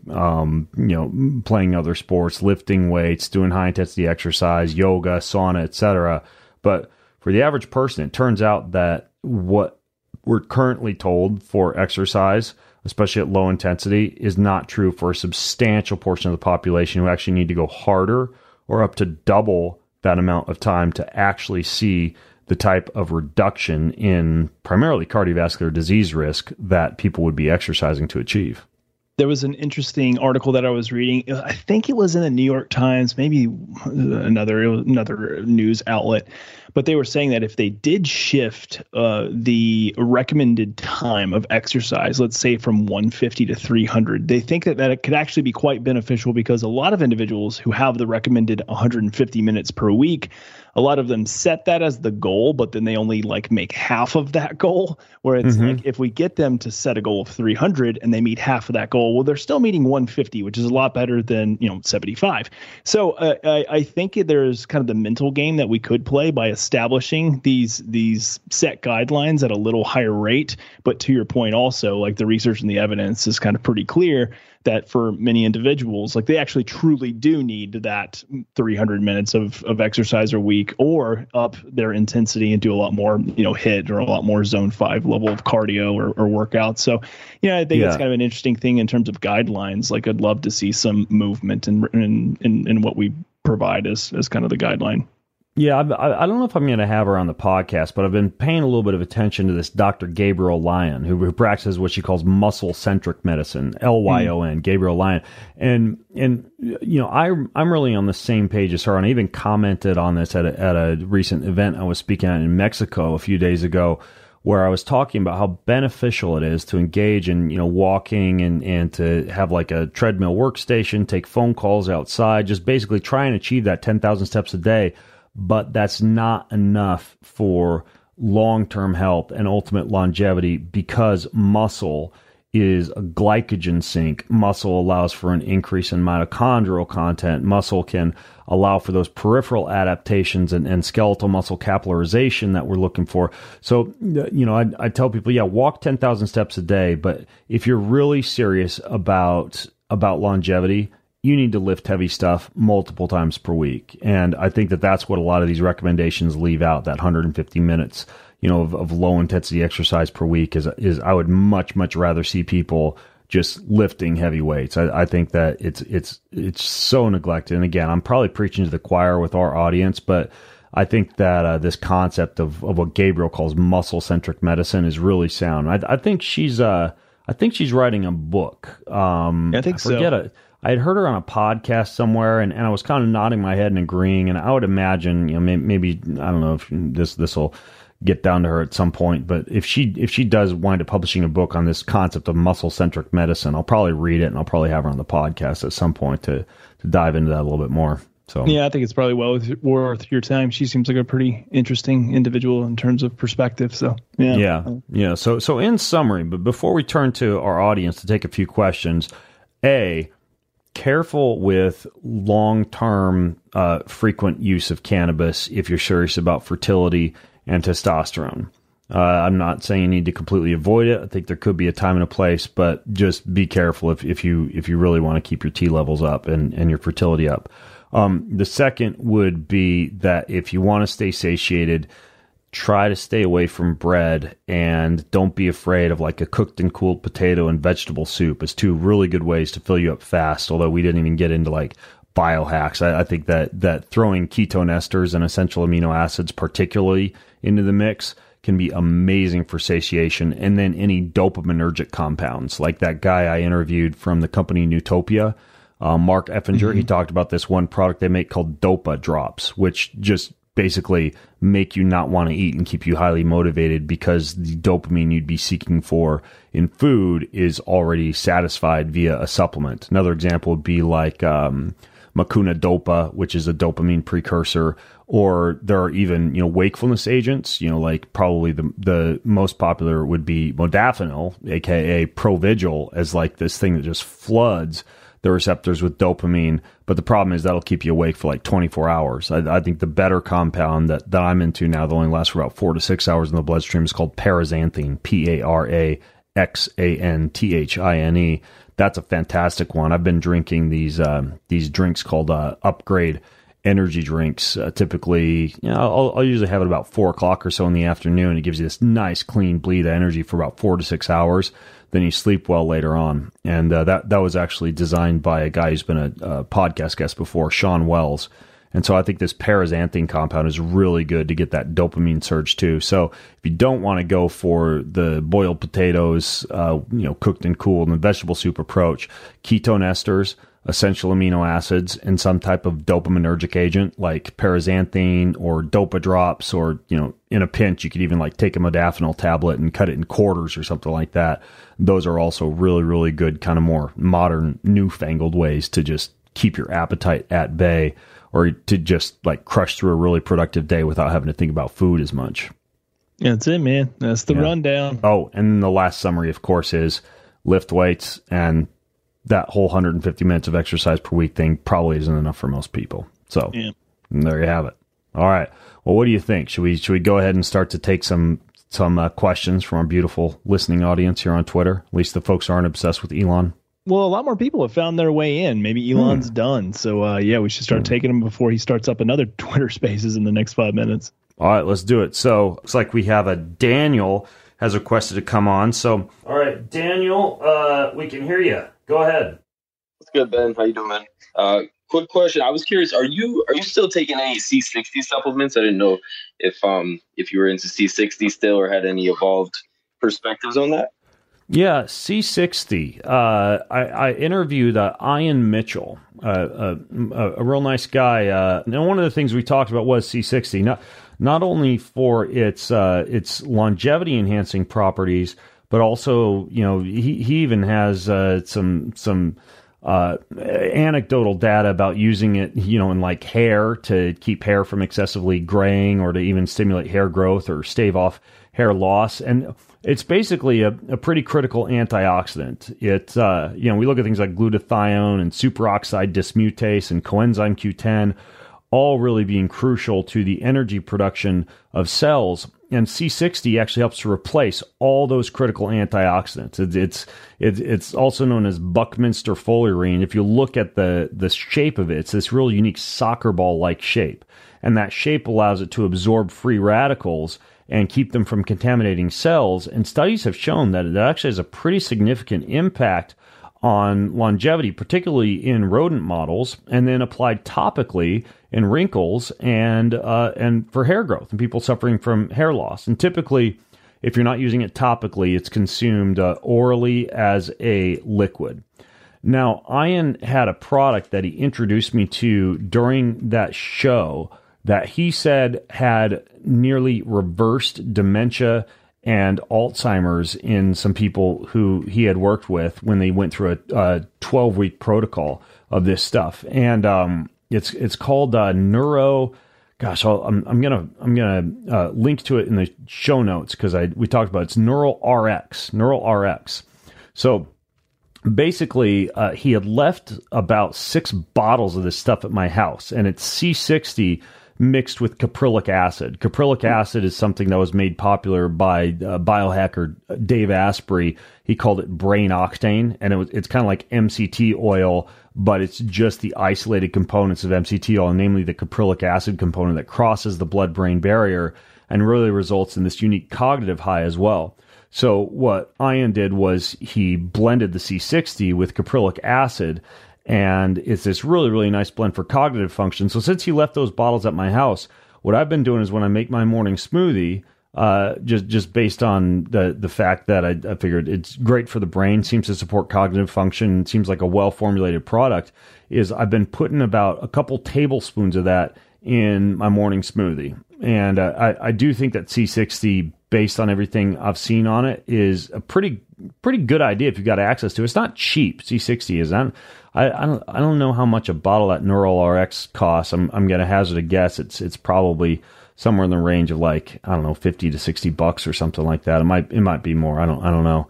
playing other sports, lifting weights, doing high intensity exercise, yoga, sauna, etc. But for the average person, it turns out that what we're currently told for exercise, especially at low intensity, is not true for a substantial portion of the population who actually need to go harder or up to double that amount of time to actually see the type of reduction in primarily cardiovascular disease risk that people would be exercising to achieve. There was an interesting article that I was reading. I think it was in the New York Times, maybe another news outlet, but they were saying that if they did shift the recommended time of exercise, let's say from 150 to 300, they think that it could actually be quite beneficial, because a lot of individuals who have the recommended 150 minutes per week, a lot of them set that as the goal, but then they only make half of that goal, where it's like, if we get them to set a goal of 300 and they meet half of that goal, well, they're still meeting 150, which is a lot better than 75. So I think there's kind of the mental game that we could play by establishing these set guidelines at a little higher rate. But to your point also, like, the research and the evidence is kind of pretty clear that for many individuals, like they actually truly do need that 300 minutes of exercise a week, or up their intensity and do a lot more, HIIT or a lot more zone 5 level of cardio or workout. So, I think it's kind of an interesting thing in terms of guidelines. Like I'd love to see some movement in what we provide as kind of the guideline. Yeah, I don't know if I'm going to have her on the podcast, but I've been paying a little bit of attention to this Dr. Gabrielle Lyon, who practices what she calls muscle-centric medicine, Lyon, Gabrielle Lyon. And I'm really on the same page as her, and I even commented on this at a recent event I was speaking at in Mexico a few days ago, where I was talking about how beneficial it is to engage in, walking and to have like a treadmill workstation, take phone calls outside, just basically try and achieve that 10,000 steps a day. But that's not enough for long-term health and ultimate longevity, because muscle is a glycogen sink. Muscle allows for an increase in mitochondrial content. Muscle can allow for those peripheral adaptations and skeletal muscle capillarization that we're looking for. So, I tell people, walk 10,000 steps a day, but if you're really serious about longevity, you need to lift heavy stuff multiple times per week. And I think that's what a lot of these recommendations leave out, that 150 minutes, of low intensity exercise per week is I would much, much rather see people just lifting heavy weights. I think that it's so neglected. And again, I'm probably preaching to the choir with our audience, but I think that this concept of what Gabrielle calls muscle-centric medicine is really sound. I think she's writing a book. I think so. I had heard her on a podcast somewhere, and I was kind of nodding my head and agreeing. And I would imagine, maybe I don't know if this will get down to her at some point. But if she does wind up publishing a book on this concept of muscle-centric medicine, I'll probably read it, and I'll probably have her on the podcast at some point to dive into that a little bit more. So yeah, I think it's probably well worth your time. She seems like a pretty interesting individual in terms of perspective. So yeah. So in summary, but before we turn to our audience to take a few questions, careful with long-term frequent use of cannabis if you're serious about fertility and testosterone. I'm not saying you need to completely avoid it. I think there could be a time and a place, but just be careful if you really want to keep your T levels up and your fertility up. The second would be that if you want to stay satiated, try to stay away from bread, and don't be afraid of like a cooked and cooled potato and vegetable soup as two really good ways to fill you up fast. Although we didn't even get into like biohacks. I think that throwing ketone esters and essential amino acids particularly into the mix can be amazing for satiation. And then any dopaminergic compounds, like that guy I interviewed from the company Newtopia, Mark Effinger, he talked about this one product they make called Dopa Drops, which just basically make you not want to eat and keep you highly motivated, because the dopamine you'd be seeking for in food is already satisfied via a supplement. Another example would be like Mucuna Dopa, which is a dopamine precursor, or there are even, wakefulness agents, like probably the most popular would be modafinil, aka Provigil, as like this thing that just floods the receptors with dopamine. But the problem is that'll keep you awake for like 24 hours. I think the better compound that I'm into now that only lasts for about 4 to 6 hours in the bloodstream is called paraxanthine, Paraxanthine. That's a fantastic one. I've been drinking these drinks called Upgrade energy drinks. Typically, I'll usually have it about 4 o'clock or so in the afternoon. It gives you this nice clean bleed of energy for about 4 to 6 hours. Then you sleep well later on. And that was actually designed by a guy who's been a podcast guest before, Sean Wells. And so I think this paraxanthine compound is really good to get that dopamine surge too. So if you don't want to go for the boiled potatoes, cooked and cooled and vegetable soup approach, ketone esters, essential amino acids, and some type of dopaminergic agent like paraxanthine or Dopa Drops, or, in a pinch, you could even like take a modafinil tablet and cut it in quarters or something like that. Those are also really, really good, kind of more modern, newfangled ways to just keep your appetite at bay, or to just like crush through a really productive day without having to think about food as much. Yeah, that's it, man. That's the rundown. Oh, and then the last summary, of course, is lift weights, and that whole 150 minutes of exercise per week thing probably isn't enough for most people. So there you have it. All right. Well, what do you think? Should we go ahead and start to take some questions from our beautiful listening audience here on Twitter? At least the folks who aren't obsessed with Elon. Well, a lot more people have found their way in. Maybe Elon's done. So, we should start taking him before he starts up another Twitter Spaces in the next 5 minutes. All right, let's do it. So, looks like we have a Daniel has requested to come on. So, all right, Daniel, we can hear you. Go ahead. What's good, Ben? How you doing, man? Quick question. I was curious. Are you still taking any C60 supplements? I didn't know if you were into C60 still or had any evolved perspectives on that. Yeah, C60. I interviewed Ian Mitchell, a real nice guy. And one of the things we talked about was C60. Not only for its longevity enhancing properties, but also, he even has some anecdotal data about using it, in like hair to keep hair from excessively graying or to even stimulate hair growth or stave off hair loss. And it's basically a pretty critical antioxidant. It, we look at things like glutathione and superoxide dismutase and coenzyme Q10, all really being crucial to the energy production of cells. And C60 actually helps to replace all those critical antioxidants. It's also known as Buckminster fullerene. If you look at the shape of it, it's this real unique soccer ball-like shape. And that shape allows it to absorb free radicals and keep them from contaminating cells. And studies have shown that it actually has a pretty significant impact on longevity, particularly in rodent models, and then applied topically in wrinkles and for hair growth and people suffering from hair loss. And typically, if you're not using it topically, it's consumed orally as a liquid. Now, Ian had a product that he introduced me to during that show that he said had nearly reversed dementia and Alzheimer's in some people who he had worked with when they went through a 12-week protocol of this stuff. And it's called Neuro. Gosh, I'm gonna link to it in the show notes because we talked about it. It's Neural RX. So basically, he had left about 6 bottles of this stuff at my house, and it's C60 mixed with caprylic acid. Caprylic acid is something that was made popular by biohacker Dave Asprey. He called it brain octane, and it's kind of like MCT oil, but it's just the isolated components of MCT oil, namely the caprylic acid component that crosses the blood-brain barrier and really results in this unique cognitive high as well. So what Ian did was he blended the C60 with caprylic acid, and it's this really, really nice blend for cognitive function. So since he left those bottles at my house, what I've been doing is when I make my morning smoothie, just based on the fact that I figured it's great for the brain, seems to support cognitive function, seems like a well-formulated product, is I've been putting about a couple tablespoons of that in my morning smoothie. And I do think that C60, based on everything I've seen on it, is a pretty good idea if you've got access to it. It's not cheap. C60 is. I don't know how much a bottle at Neural RX costs. I'm going to hazard a guess. It's probably somewhere in the range of like, I don't know, $50 to $60 or something like that. It might be more. I don't know.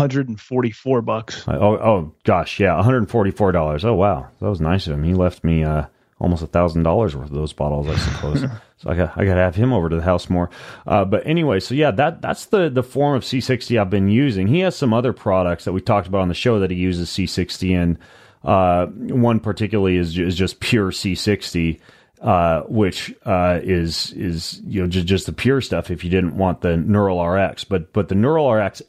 $144. Oh gosh, yeah, $144. Oh wow, that was nice of him. He left me almost $1,000 worth of those bottles, I suppose. So I got to have him over to the house more. But anyway, so yeah, that's the form of C60 I've been using. He has some other products that we talked about on the show that he uses C60 in. One particularly is just pure C60, which is just the pure stuff if you didn't want the Neural RX. But the Neural RX,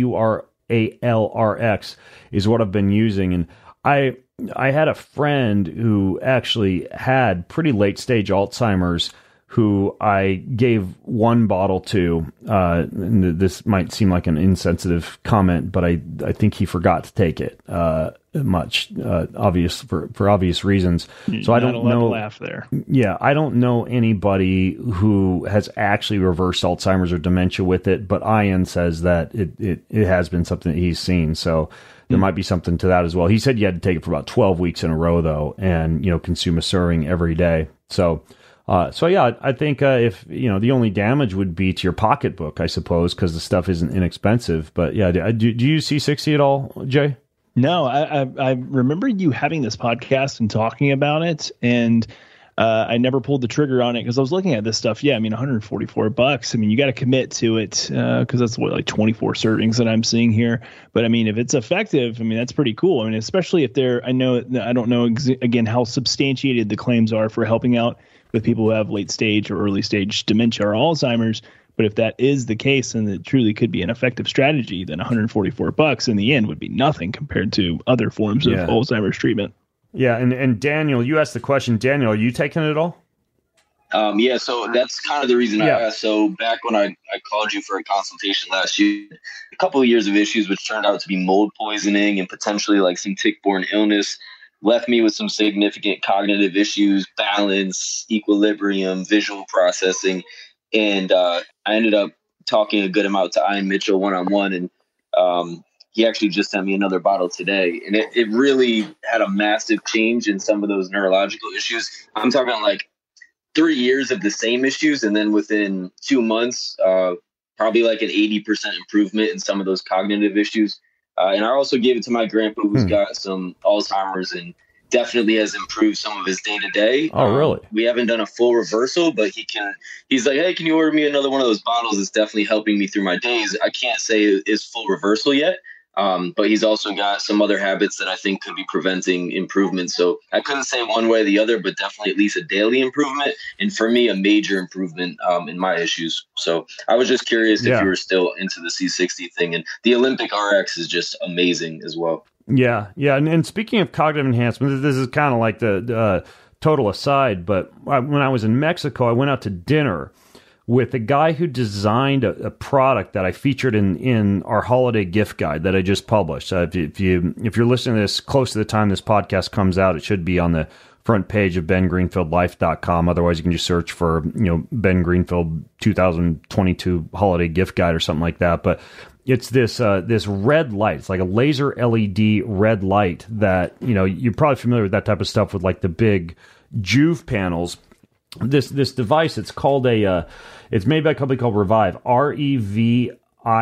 NEURALRX, is what I've been using. And I had a friend who actually had pretty late stage Alzheimer's who I gave one bottle to. And this might seem like an insensitive comment, but I think he forgot to take it. Obvious for obvious reasons. So I don't know. Laugh there. Yeah, I don't know anybody who has actually reversed Alzheimer's or dementia with it, but Ian says that it has been something that he's seen. So there might be something to that as well. He said you had to take it for about 12 weeks in a row though, and consume a serving every day. So yeah, I think if the only damage would be to your pocketbook, I suppose, because the stuff isn't inexpensive. But yeah, do you use C60 at all, Jay? No, I remember you having this podcast and talking about it, and I never pulled the trigger on it because I was looking at this stuff. Yeah, I mean, $144. I mean, you got to commit to it because that's what, like 24 servings that I'm seeing here. But I mean, if it's effective, I mean, that's pretty cool. I mean, especially if I don't know again how substantiated the claims are for helping out with people who have late stage or early stage dementia or Alzheimer's. But if that is the case, and it truly could be an effective strategy, then $144 in the end would be nothing compared to other forms of Alzheimer's treatment. Yeah, and Daniel, you asked the question. Daniel, are you taking it all? Yeah, so that's kind of the reason I asked. So back when I called you for a consultation last year, a couple of years of issues, which turned out to be mold poisoning and potentially like some tick-borne illness, left me with some significant cognitive issues, balance, equilibrium, visual processing. And I ended up talking a good amount to Ian Mitchell one-on-one, and he actually just sent me another bottle today. And it really had a massive change in some of those neurological issues. I'm talking like 3 years of the same issues, and then within 2 months, probably like an 80% improvement in some of those cognitive issues. And I also gave it to my grandpa, who's got some Alzheimer's and definitely has improved some of his day-to-day. Oh, really? We haven't done a full reversal, but he's like, hey, can you order me another one of those bottles? It's definitely helping me through my days. I can't say it's full reversal yet. But he's also got some other habits that I think could be preventing improvement. So I couldn't say one way or the other, but definitely at least a daily improvement. And for me, a major improvement in my issues. So I was just curious if you were still into the C60 thing. And the Olympic RX is just amazing as well. Yeah. And speaking of cognitive enhancement, this is kind of like the total aside, but when I was in Mexico, I went out to dinner with a guy who designed a product that I featured in our holiday gift guide that I just published. If you're listening to this close to the time this podcast comes out, it should be on the front page of bengreenfieldlife.com. Otherwise, you can just search for Ben Greenfield 2022 holiday gift guide or something like that. But it's this red light. It's like a laser LED red light that you're probably familiar with that type of stuff with like the big Juve panels. This device, it's called it's made by a company called Revive, REVIIV,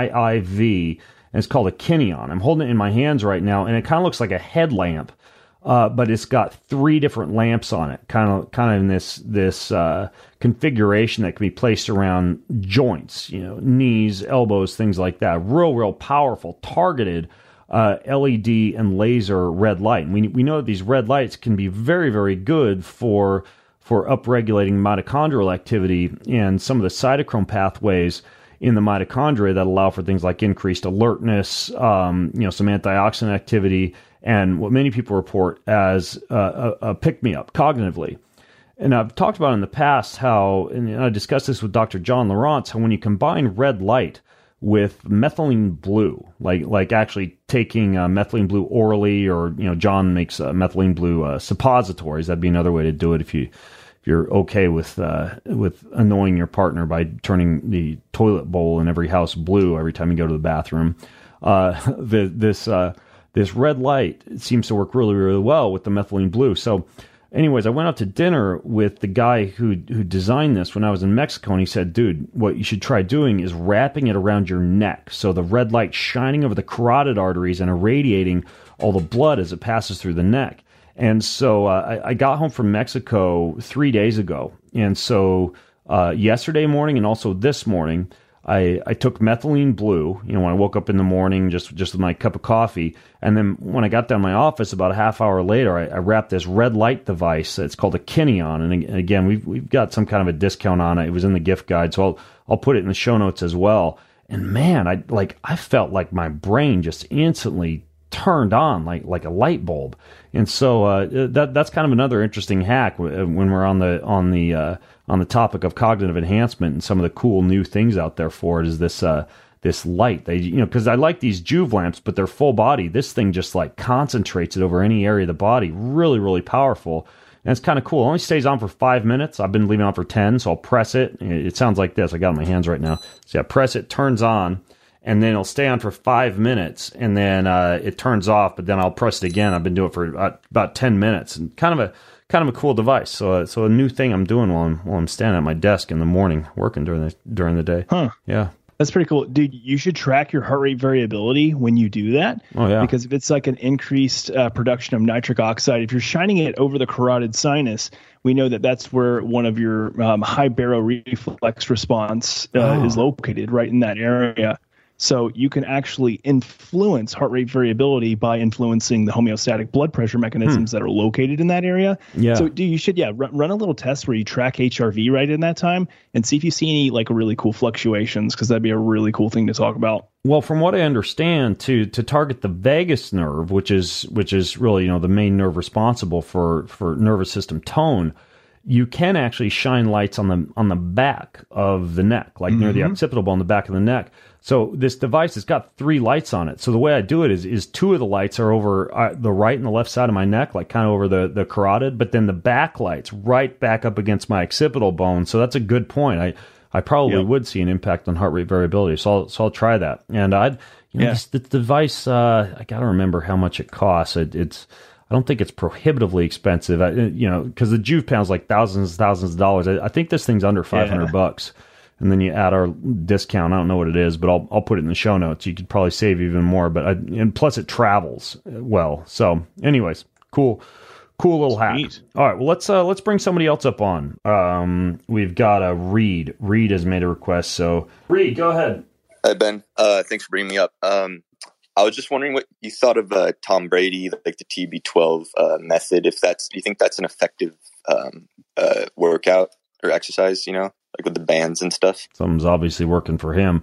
and it's called a Kineon. I'm holding it in my hands right now, and it kind of looks like a headlamp, but it's got 3 different lamps on it, kind of in this configuration that can be placed around joints, knees, elbows, things like that. Real powerful, targeted LED and laser red light. And we know that these red lights can be very, very good for upregulating mitochondrial activity and some of the cytochrome pathways in the mitochondria that allow for things like increased alertness, some antioxidant activity, and what many people report as a pick-me-up cognitively. And I've talked about in the past how, and I discussed this with Dr. John Lawrence, how when you combine red light with methylene blue, like actually taking methylene blue orally, or John makes methylene blue suppositories. That'd be another way to do it if you're okay with annoying your partner by turning the toilet bowl in every house blue every time you go to the bathroom. This red light seems to work really, really well with the methylene blue. So anyways, I went out to dinner with the guy who designed this when I was in Mexico, and he said, dude, what you should try doing is wrapping it around your neck. So the red light shining over the carotid arteries and irradiating all the blood as it passes through the neck. And so I got home from Mexico 3 days ago. And so yesterday morning and also this morning, I took methylene blue, when I woke up in the morning, just with my cup of coffee. And then when I got down to my office about a half hour later, I wrapped this red light device. It's called a Kineon. And again, we've got some kind of a discount on it. It was in the gift guide, so I'll put it in the show notes as well. And man, I felt like my brain just instantly turned on like a light bulb. And so that's kind of another interesting hack when we're on the topic of cognitive enhancement, and some of the cool new things out there for it is this light. Because I like these Juve lamps, but they're full body. This thing just like concentrates it over any area of the body. Really, really powerful. And it's kind of cool. It only stays on for 5 minutes. I've been leaving it on for 10, so I'll press it. It sounds like this. I got it in my hands right now. So I press it, turns on, and then it'll stay on for 5 minutes, and then it turns off, but then I'll press it again. I've been doing it for about 10 minutes, and kind of a cool device. So a new thing I'm doing while I'm standing at my desk in the morning working during the day. Huh. Yeah. That's pretty cool. Dude, you should track your heart rate variability when you do that. Oh, yeah. Because if it's like an increased production of nitric oxide, if you're shining it over the carotid sinus, we know that that's where one of your high baroreflex response is located, right in that area. So you can actually influence heart rate variability by influencing the homeostatic blood pressure mechanisms that are located in that area. Yeah. So you should run a little test where you track HRV right in that time and see if you see any like really cool fluctuations, because that'd be a really cool thing to talk about. Well, from what I understand, to target the vagus nerve, which is really the main nerve responsible for nervous system tone, you can actually shine lights on the back of the neck, like near the occipital bone, the back of the neck. So this device has got 3 lights on it. So the way I do it is 2 of the lights are over the right and the left side of my neck, like kind of over the carotid, but then the back lights right back up against my occipital bone. So that's a good point. I probably would see an impact on heart rate variability. So I'll try that. And the device, I got to remember how much it costs. I don't think it's prohibitively expensive, because the Joovv panel's like thousands of dollars. I think this thing's under $500. And then you add our discount. I don't know what it is, but I'll put it in the show notes. You could probably save even more. And plus it travels well. So, anyways, cool little hack. All right, well let's bring somebody else up on. We've got Reed. Reed has made a request. So Reed, go ahead. Hi Ben. Thanks for bringing me up. I was just wondering what you thought of Tom Brady, like the TB12 method. Do you think that's an effective workout or exercise? Like with the bands and stuff. Something's obviously working for him.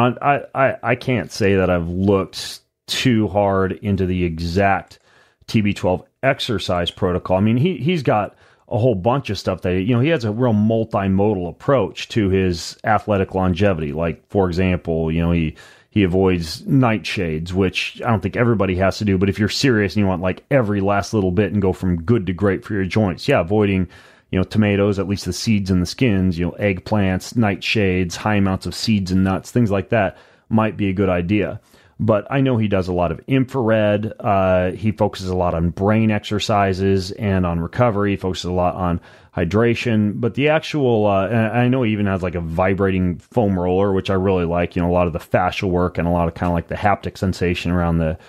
I can't say that I've looked too hard into the exact TB12 exercise protocol. I mean, he's got a whole bunch of stuff that, he has a real multimodal approach to his athletic longevity. Like, for example, he avoids nightshades, which I don't think everybody has to do. But if you're serious and you want like every last little bit and go from good to great for your joints, avoiding tomatoes, at least the seeds and the skins, eggplants, nightshades, high amounts of seeds and nuts, things like that might be a good idea. But I know he does a lot of infrared. He focuses a lot on brain exercises and on recovery. He focuses a lot on hydration. But the actual, I know he even has like a vibrating foam roller, which I really like. A lot of the fascial work and a lot of kind of like the haptic sensation around the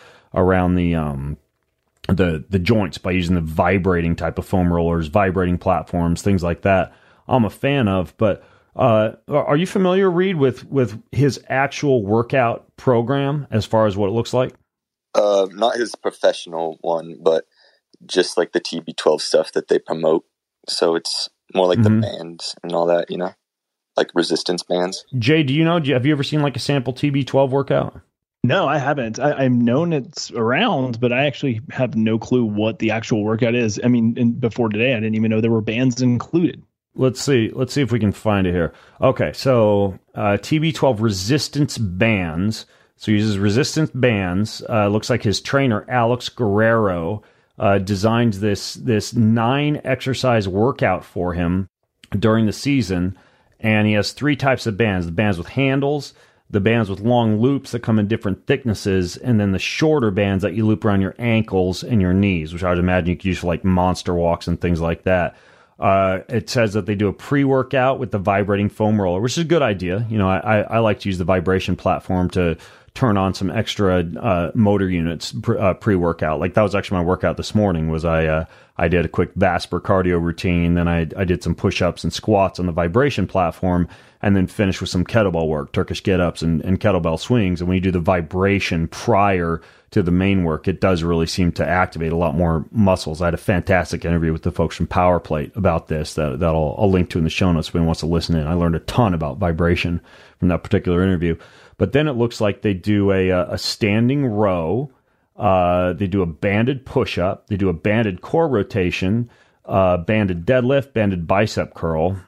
joints by using the vibrating type of foam rollers, vibrating platforms, things like that. I'm a fan of. But are you familiar, Reed, with his actual workout program as far as what it looks like? Not his professional one, but just like the TB12 stuff that they promote. So it's more like the bands and all that, like resistance bands. Jay, do you know? Have you ever seen like a sample TB12 workout? No, I haven't. I've known it's around, but I actually have no clue what the actual workout is. I mean, before today, I didn't even know there were bands included. Let's see if we can find it here. Okay, so TB12 resistance bands. So he uses resistance bands. Looks like his trainer, Alex Guerrero, designed this 9 exercise workout for him during the season. And he has 3 types of bands: the bands with handles, the bands with long loops that come in different thicknesses, and then the shorter bands that you loop around your ankles and your knees, which I would imagine you could use for like monster walks and things like that. It says that they do a pre-workout with the vibrating foam roller, which is a good idea. I like to use the vibration platform to turn on some extra motor units pre-workout. Like that was actually my workout this morning. Was I did a quick Vasper cardio routine, then I did some push-ups and squats on the vibration platform, and then finished with some kettlebell work, Turkish get-ups and kettlebell swings. And when you do the vibration prior to the main work, it does really seem to activate a lot more muscles. I had a fantastic interview with the folks from PowerPlate about this that I'll link to in the show notes if anyone wants to listen in. I learned a ton about vibration from that particular interview. But then it looks like they do a standing row. They do a banded push-up. They do a banded core rotation, banded deadlift, banded bicep curl,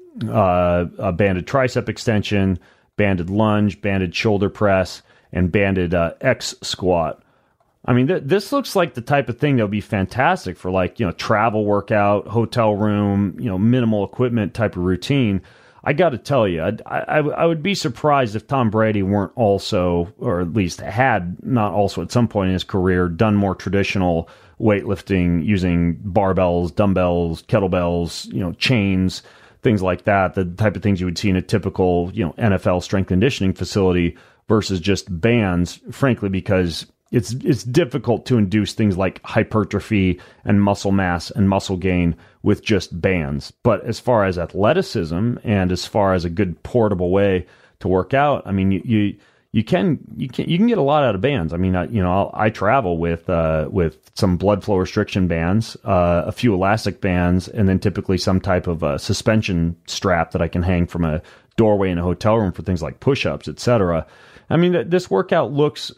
a banded tricep extension, banded lunge, banded shoulder press, and banded X squat. I mean, this looks like the type of thing that would be fantastic for like, travel workout, hotel room, minimal equipment type of routine. I got to tell you, I would be surprised if Tom Brady weren't also, or at least had not also at some point in his career, done more traditional weightlifting using barbells, dumbbells, kettlebells, chains, things like that, the type of things you would see in a typical, NFL strength conditioning facility versus just bands, frankly, because it's difficult to induce things like hypertrophy and muscle mass and muscle gain with just bands. But as far as athleticism and as far as a good portable way to work out, I mean, you can get a lot out of bands. I mean, I travel with some blood flow restriction bands, a few elastic bands, and then typically some type of suspension strap that I can hang from a doorway in a hotel room for things like push-ups, etc. I mean, this workout looks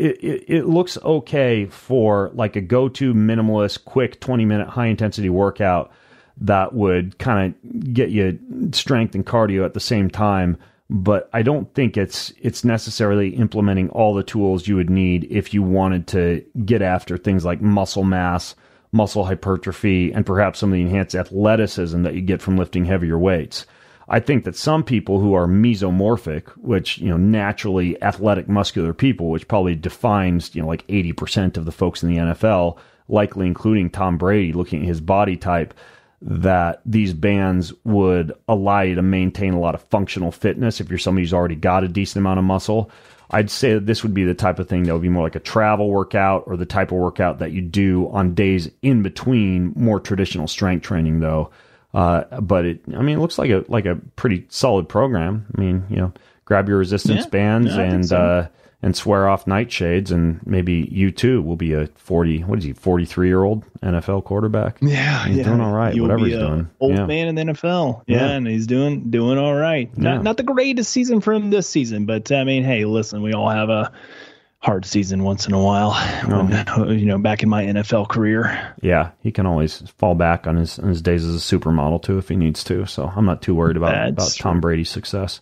okay for like a go-to minimalist, quick 20-minute high-intensity workout that would kind of get you strength and cardio at the same time. But I don't think it's necessarily implementing all the tools you would need if you wanted to get after things like muscle mass, muscle hypertrophy, and perhaps some of the enhanced athleticism that you get from lifting heavier weights. I think that some people who are mesomorphic, which, naturally athletic muscular people, which probably defines, like 80% of the folks in the NFL, likely including Tom Brady, looking at his body type, that these bands would allow you to maintain a lot of functional fitness if you're somebody who's already got a decent amount of muscle. I'd say that this would be the type of thing that would be more like a travel workout or the type of workout that you do on days in between more traditional strength training, though. But it looks like a pretty solid program. I mean, grab your resistance bands and swear off nightshades, and maybe you too will be a 43-year-old NFL quarterback. Yeah, he's doing all right. Whatever he's doing, old man in the NFL. Yeah, and he's doing all right. Not the greatest season for him this season, but I mean, hey, listen, we all have a hard season once in a while. Back in my NFL career. Yeah, he can always fall back on his days as a supermodel too if he needs to. So I'm not too worried about Tom Brady's success.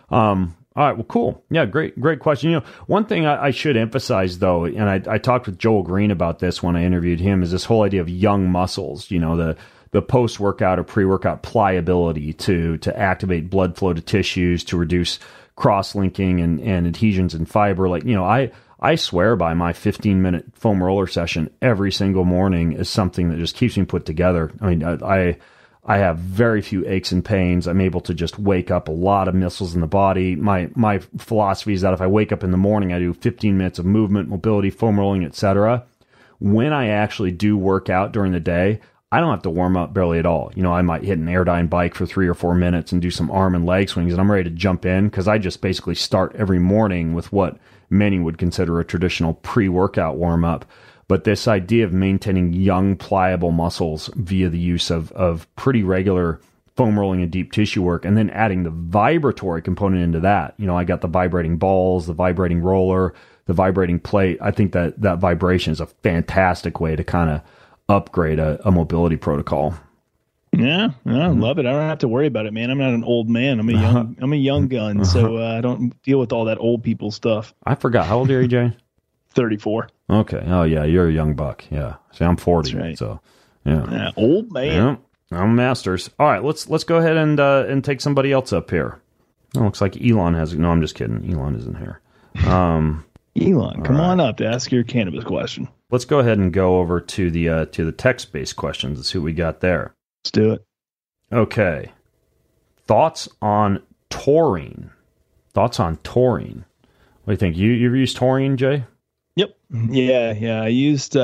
All right, well, cool. Yeah, great question. One thing I should emphasize, though, and I talked with Joel Green about this when I interviewed him, is this whole idea of young muscles, the post-workout or pre-workout pliability to activate blood flow to tissues, to reduce cross-linking and adhesions and fiber. Like, I swear by my 15-minute foam roller session every single morning is something that just keeps me put together. I mean, I have very few aches and pains. I'm able to just wake up a lot of muscles in the body. My philosophy is that if I wake up in the morning, I do 15 minutes of movement, mobility, foam rolling, etc. When I actually do work out during the day, I don't have to warm up barely at all. I might hit an Airdyne bike for 3 or 4 minutes and do some arm and leg swings, and I'm ready to jump in because I just basically start every morning with what many would consider a traditional pre-workout warm-up. But this idea of maintaining young, pliable muscles via the use of pretty regular foam rolling and deep tissue work, and then adding the vibratory component into that. I got the vibrating balls, the vibrating roller, the vibrating plate. I think that vibration is a fantastic way to kind of upgrade a mobility protocol. Yeah, I love it. I don't have to worry about it, man. I'm not an old man. I'm a young gun, so I don't deal with all that old people stuff. I forgot. How old are you, Jay? 34. Okay. Oh, yeah. You're a young buck. Yeah. See, I'm 40. That's right. So, yeah. Old man. Yeah, I'm masters. All right. Let's go ahead and take somebody else up here. It looks like Elon has. No, I'm just kidding. Elon isn't here. Elon, come on up to ask your cannabis question. Let's go ahead and go over to the text-based questions and see what we got there. Let's do it. Okay. Thoughts on taurine. What do you think? You ever used taurine, Jay? Yep. Yeah. I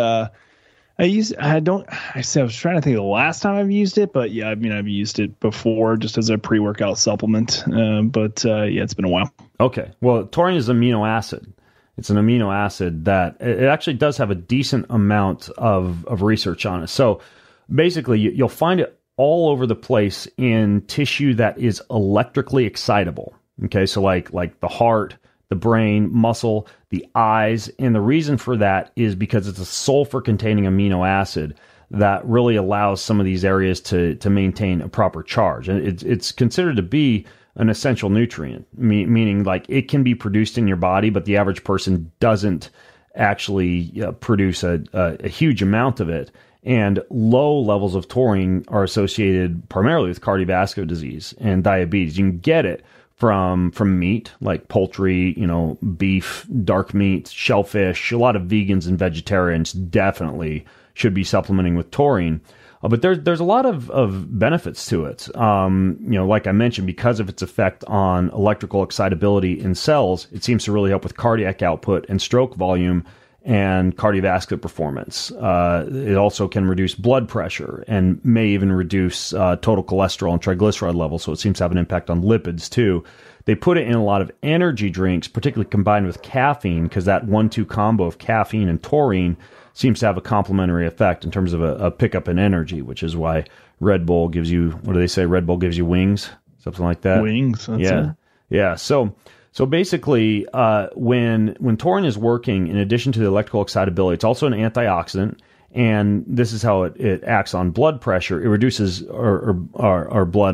was trying to think of the last time I've used it, but yeah, I've used it before just as a pre-workout supplement. But it's been a while. Okay. Well, taurine is amino acid. It's an amino acid that it actually does have a decent amount of research on it. So basically you'll find it all over the place in tissue that is electrically excitable. Okay. So like the heart, the brain, muscle, the eyes. And the reason for that is because it's a sulfur-containing amino acid that really allows some of these areas to maintain a proper charge. And it's considered to be an essential nutrient, meaning like it can be produced in your body, but the average person doesn't actually produce a huge amount of it. And low levels of taurine are associated primarily with cardiovascular disease and diabetes. You can get it from meat, like poultry, beef, dark meat, shellfish. A lot of vegans and vegetarians definitely should be supplementing with taurine. But there's a lot of benefits to it. Like I mentioned, because of its effect on electrical excitability in cells, it seems to really help with cardiac output and stroke volume and cardiovascular performance. It also can reduce blood pressure and may even reduce total cholesterol and triglyceride levels. So it seems to have an impact on lipids too. They put it in a lot of energy drinks, particularly combined with caffeine, because that 1-2 combo of caffeine and taurine seems to have a complementary effect in terms of a pickup in energy, which is why Red Bull gives you, what do they say? Red Bull gives you wings, something like that. Wings. That's yeah. It. Yeah. So basically, when taurine is working, in addition to the electrical excitability, it's also an antioxidant. And this is how it acts on blood pressure. It reduces our blood,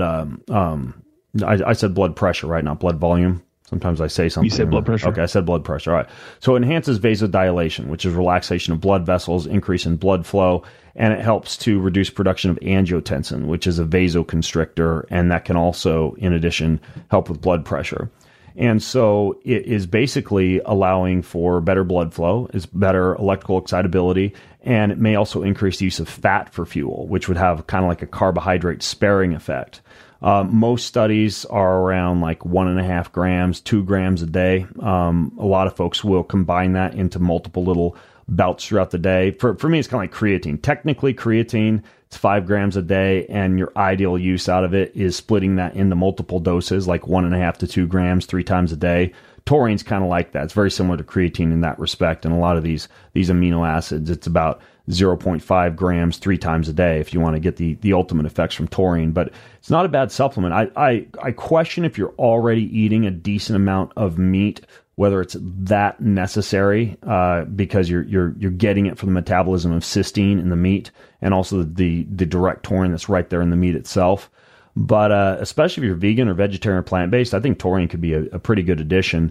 I said blood pressure, right? Not blood volume. Sometimes I say something. You said blood pressure. Okay, I said blood pressure. All right. So it enhances vasodilation, which is relaxation of blood vessels, increase in blood flow, and it helps to reduce production of angiotensin, which is a vasoconstrictor, and that can also, in addition, help with blood pressure. And so it is basically allowing for better blood flow, is better electrical excitability, and it may also increase the use of fat for fuel, which would have kind of like a carbohydrate sparing effect. Most studies are around like 1.5 grams, 2 grams a day. A lot of folks will combine that into multiple little bouts throughout the day. For me, it's kind of like creatine. Technically, creatine, it's 5 grams a day, and your ideal use out of it is splitting that into multiple doses, like 1.5 to 2 grams 3 times a day. Taurine's kind of like that. It's very similar to creatine in that respect. And a lot of these amino acids, it's about 0.5 grams 3 times a day if you want to get the ultimate effects from taurine. But it's not a bad supplement. I question if you're already eating a decent amount of meat, whether it's that necessary, because you're getting it from the metabolism of cysteine in the meat and also the direct taurine that's right there in the meat itself. But especially if you're vegan or vegetarian or plant-based, I think taurine could be a pretty good addition.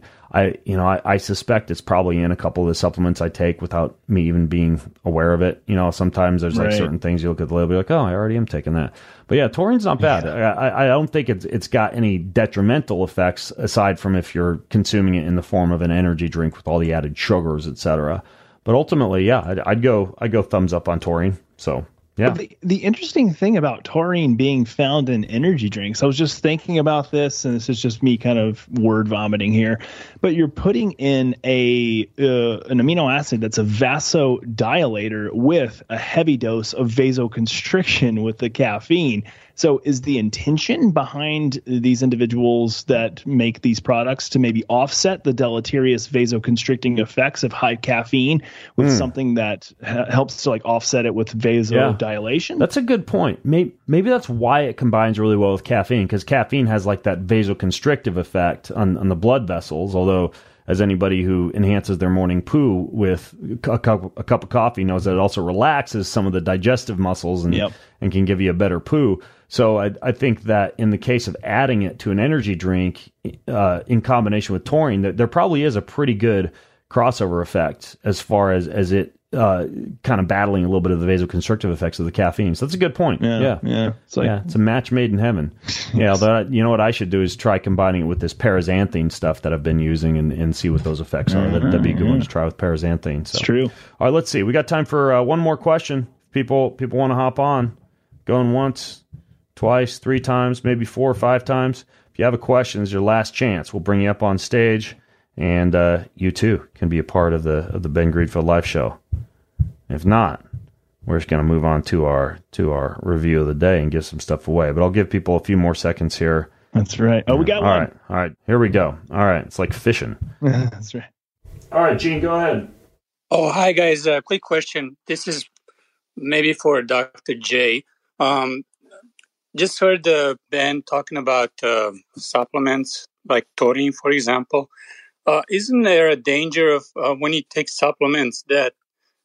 I suspect it's probably in a couple of the supplements I take without me even being aware of it. Sometimes there's like certain things you look at the label, you're like, oh, I already am taking that. But yeah, taurine's not bad. Yeah. I don't think it's got any detrimental effects aside from if you're consuming it in the form of an energy drink with all the added sugars, etc. But ultimately, yeah, I'd go thumbs up on taurine. So. Yeah. The interesting thing about taurine being found in energy drinks, I was just thinking about this, and this is just me kind of word vomiting here, but you're putting in an amino acid that's a vasodilator with a heavy dose of vasoconstriction with the caffeine. So is the intention behind these individuals that make these products to maybe offset the deleterious vasoconstricting effects of high caffeine with something that helps to like offset it with vasodilation? That's a good point. Maybe that's why it combines really well with caffeine, because caffeine has like that vasoconstrictive effect on the blood vessels, although as anybody who enhances their morning poo with a cup of coffee knows that it also relaxes some of the digestive muscles and can give you a better poo. So I think that in the case of adding it to an energy drink in combination with taurine, that there probably is a pretty good crossover effect as far as it kind of battling a little bit of the vasoconstrictive effects of the caffeine. So that's a good point. Yeah. It's a match made in heaven. Yeah, although you know what I should do is try combining it with this paraxanthine stuff that I've been using and see what those effects are. That'd be a good one to try with paraxanthine. So. It's true. All right, let's see. We got time for one more question. People want to hop on. Going once, twice, 3 times, maybe 4 or 5 times. If you have a question, it's your last chance. We'll bring you up on stage, and you too can be a part of the Ben Greenfield Live Show. If not, we're just going to move on to our review of the day and give some stuff away. But I'll give people a few more seconds here. That's right. Oh, we got one. All right. Here we go. All right. It's like fishing. That's right. All right, Gene, go ahead. Oh, hi, guys. Quick question. This is maybe for Dr. J. Just heard Ben talking about supplements like taurine, for example. Isn't there a danger of when you take supplements that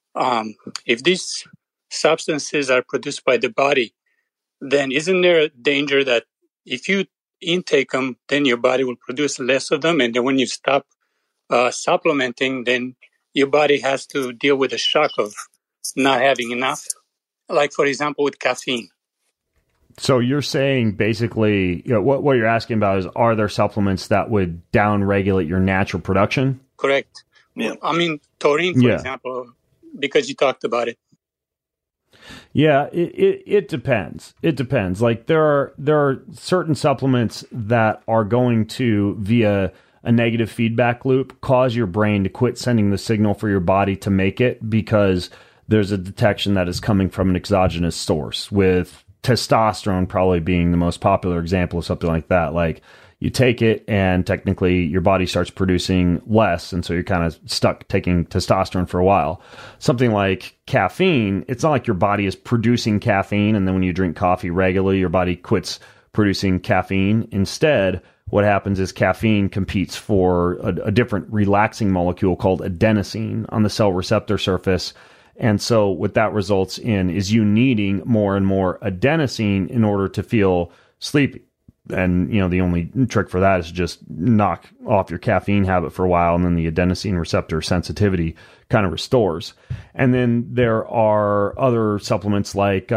if these substances are produced by the body, then isn't there a danger that if you intake them, then your body will produce less of them, and then when you stop supplementing, then your body has to deal with the shock of not having enough? Like, for example, with caffeine. So you're saying basically, what you're asking about is, are there supplements that would downregulate your natural production? Correct. Yeah. I mean, taurine, for example, because you talked about it. Yeah, it depends. It depends. Like there are certain supplements that are going to, via a negative feedback loop, cause your brain to quit sending the signal for your body to make it, because there's a detection that is coming from an exogenous source, with testosterone probably being the most popular example of something like that. Like you take it and technically your body starts producing less, and so you're kind of stuck taking testosterone for a while. Something like caffeine, it's not like your body is producing caffeine and then when you drink coffee regularly, your body quits producing caffeine. Instead, what happens is caffeine competes for a different relaxing molecule called adenosine on the cell receptor surface. And so what that results in is you needing more and more adenosine in order to feel sleepy. And, the only trick for that is just knock off your caffeine habit for a while, and then the adenosine receptor sensitivity kind of restores. And then there are other supplements like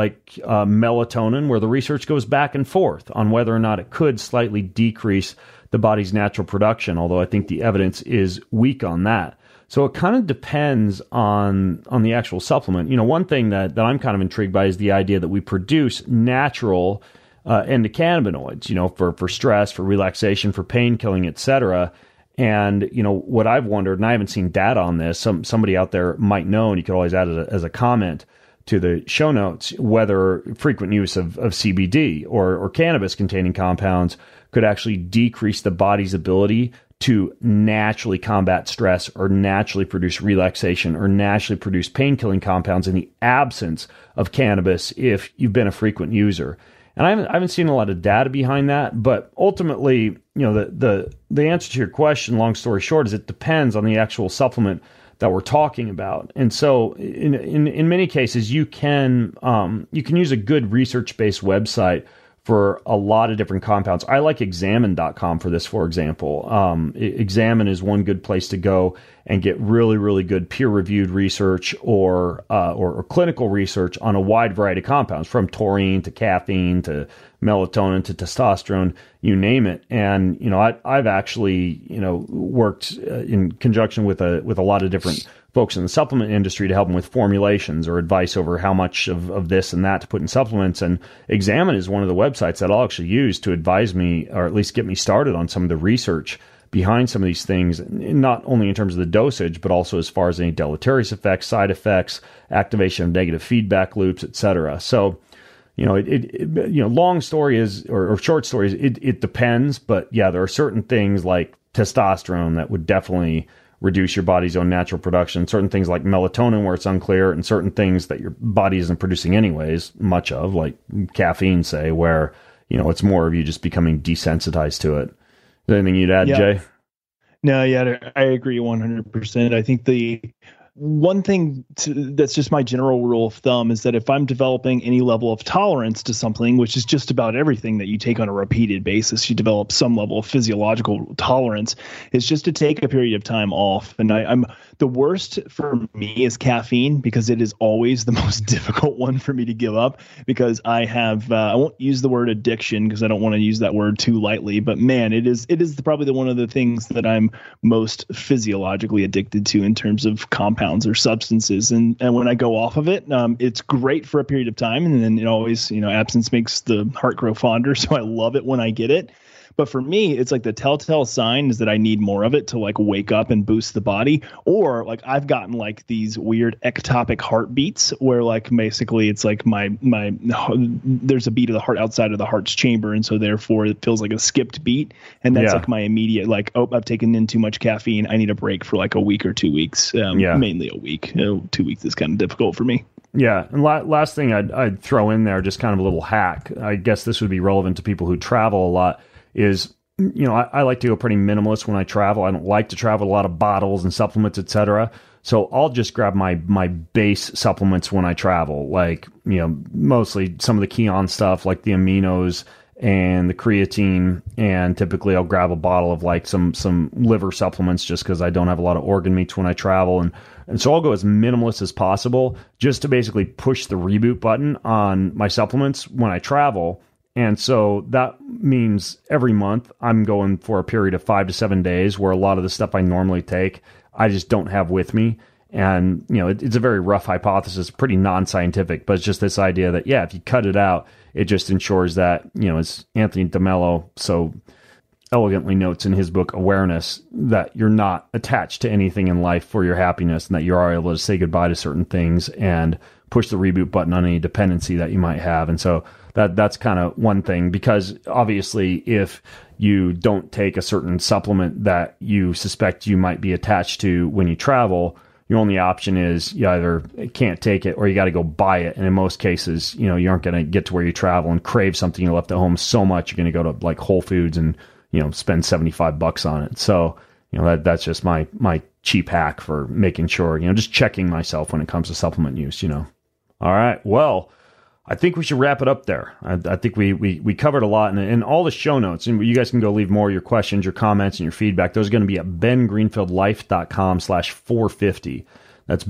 melatonin, where the research goes back and forth on whether or not it could slightly decrease the body's natural production, although I think the evidence is weak on that. So it kind of depends on the actual supplement. One thing that I'm kind of intrigued by is the idea that we produce natural endocannabinoids, for stress, for relaxation, for pain killing, etc. And, what I've wondered, and I haven't seen data on this, somebody out there might know, and you could always add it as a comment to the show notes, whether frequent use of CBD or cannabis containing compounds could actually decrease the body's ability to naturally combat stress or naturally produce relaxation or naturally produce pain killing compounds in the absence of cannabis if you've been a frequent user. And I haven't seen a lot of data behind that, but ultimately, the answer to your question, long story short, is it depends on the actual supplement that we're talking about. And so in many cases, you can use a good research-based website for a lot of different compounds. I like examine.com for this, for example. Examine is one good place to go and get really, really good peer-reviewed research or clinical research on a wide variety of compounds, from taurine to caffeine to melatonin to testosterone, you name it. And I've actually worked in conjunction with a lot of different folks in the supplement industry to help them with formulations or advice over how much of this and that to put in supplements. And Examine is one of the websites that I'll actually use to advise me, or at least get me started on some of the research behind some of these things, not only in terms of the dosage, but also as far as any deleterious effects, side effects, activation of negative feedback loops, etc. So, long story is, or short story is, it depends. But yeah, there are certain things like testosterone that would definitely reduce your body's own natural production, certain things like melatonin where it's unclear, and certain things that your body isn't producing anyways, much of, like caffeine, say, where, it's more of you just becoming desensitized to it. Is there anything you'd add, Jay? No, yeah, I agree 100%. I think the one thing that's just my general rule of thumb is that if I'm developing any level of tolerance to something, which is just about everything that you take on a repeated basis, you develop some level of physiological tolerance, is just to take a period of time off. And I'm the worst for me is caffeine, because it is always the most difficult one for me to give up, because I have I won't use the word addiction because I don't want to use that word too lightly, but man, it is probably one of the things that I'm most physiologically addicted to in terms of compounds or substances. And when I go off of it, it's great for a period of time. And then it always, absence makes the heart grow fonder. So I love it when I get it. But for me, it's like the telltale sign is that I need more of it to like wake up and boost the body. Or like I've gotten like these weird ectopic heartbeats where like basically it's like my there's a beat of the heart outside of the heart's chamber. And so therefore it feels like a skipped beat. And that's like my immediate like, oh, I've taken in too much caffeine. I need a break for like a week or 2 weeks. Mainly a week. 2 weeks is kind of difficult for me. Yeah. And last thing I'd throw in there, just kind of a little hack. I guess this would be relevant to people who travel a lot. Is, I like to go pretty minimalist when I travel. I don't like to travel a lot of bottles and supplements, etc. So I'll just grab my base supplements when I travel, like, mostly some of the Kion stuff, like the aminos and the creatine. And typically I'll grab a bottle of like some liver supplements just because I don't have a lot of organ meats when I travel. And so I'll go as minimalist as possible just to basically push the reboot button on my supplements when I travel. And so that means every month I'm going for a period of 5 to 7 days where a lot of the stuff I normally take, I just don't have with me. And, it's a very rough hypothesis, pretty non-scientific, but it's just this idea that, if you cut it out, it just ensures that, as Anthony DeMello so elegantly notes in his book, Awareness, that you're not attached to anything in life for your happiness, and that you are able to say goodbye to certain things and push the reboot button on any dependency that you might have. And so that's kind of one thing, because obviously if you don't take a certain supplement that you suspect you might be attached to when you travel, your only option is you either can't take it or you got to go buy it. And in most cases, you aren't going to get to where you travel and crave something you left at home so much, you're going to go to like Whole Foods and, spend $75 on it. So, that's just my cheap hack for making sure, just checking myself when it comes to supplement use, All right. Well, I think we should wrap it up there. I think we covered a lot, and all the show notes, and you guys can go leave more of your questions, your comments, and your feedback. Those are going to be at bengreenfieldlife.com/450. That's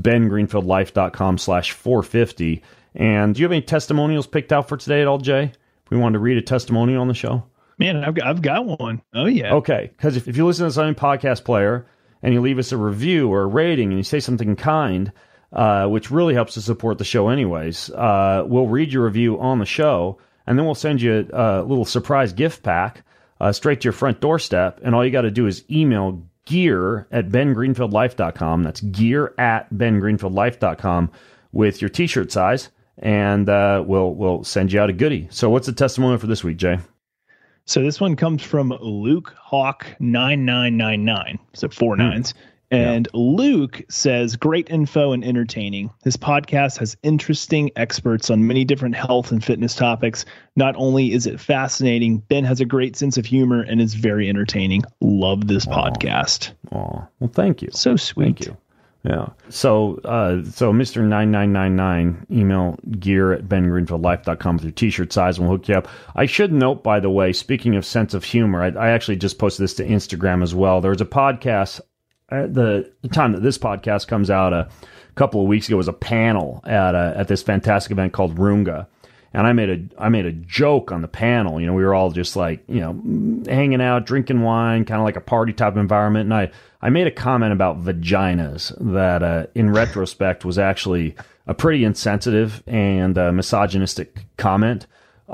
bengreenfieldlife.com/450. And do you have any testimonials picked out for today at all, Jay? If we wanted to read a testimonial on the show? Man, I've got one. Oh, yeah. Okay, because if you listen to this on any podcast player and you leave us a review or a rating and you say something kind, which really helps to support the show anyways, we'll read your review on the show, and then we'll send you a little surprise gift pack straight to your front doorstep, and all you got to do is email gear@bengreenfieldlife.com. That's gear@bengreenfieldlife.com with your t-shirt size, and we'll send you out a goodie. So what's the testimonial for this week, Jay? So this one comes from Luke Hawk 9999. So 4 nines. And Luke says, great info and entertaining. This podcast has interesting experts on many different health and fitness topics. Not only is it fascinating, Ben has a great sense of humor and is very entertaining. Love this podcast. Oh, well, thank you. So sweet. Thank you. Yeah. So Mr. 9999, email gear@bengreenfieldlife.com with your t-shirt size and we'll hook you up. I should note, by the way, speaking of sense of humor, I actually just posted this to Instagram as well. There was a podcast at the time that this podcast comes out a couple of weeks ago, was a panel at this fantastic event called Roomga. And I made a joke on the panel. We were all just like, hanging out, drinking wine, kind of like a party type environment. And I made a comment about vaginas that, in retrospect, was actually a pretty insensitive and misogynistic comment.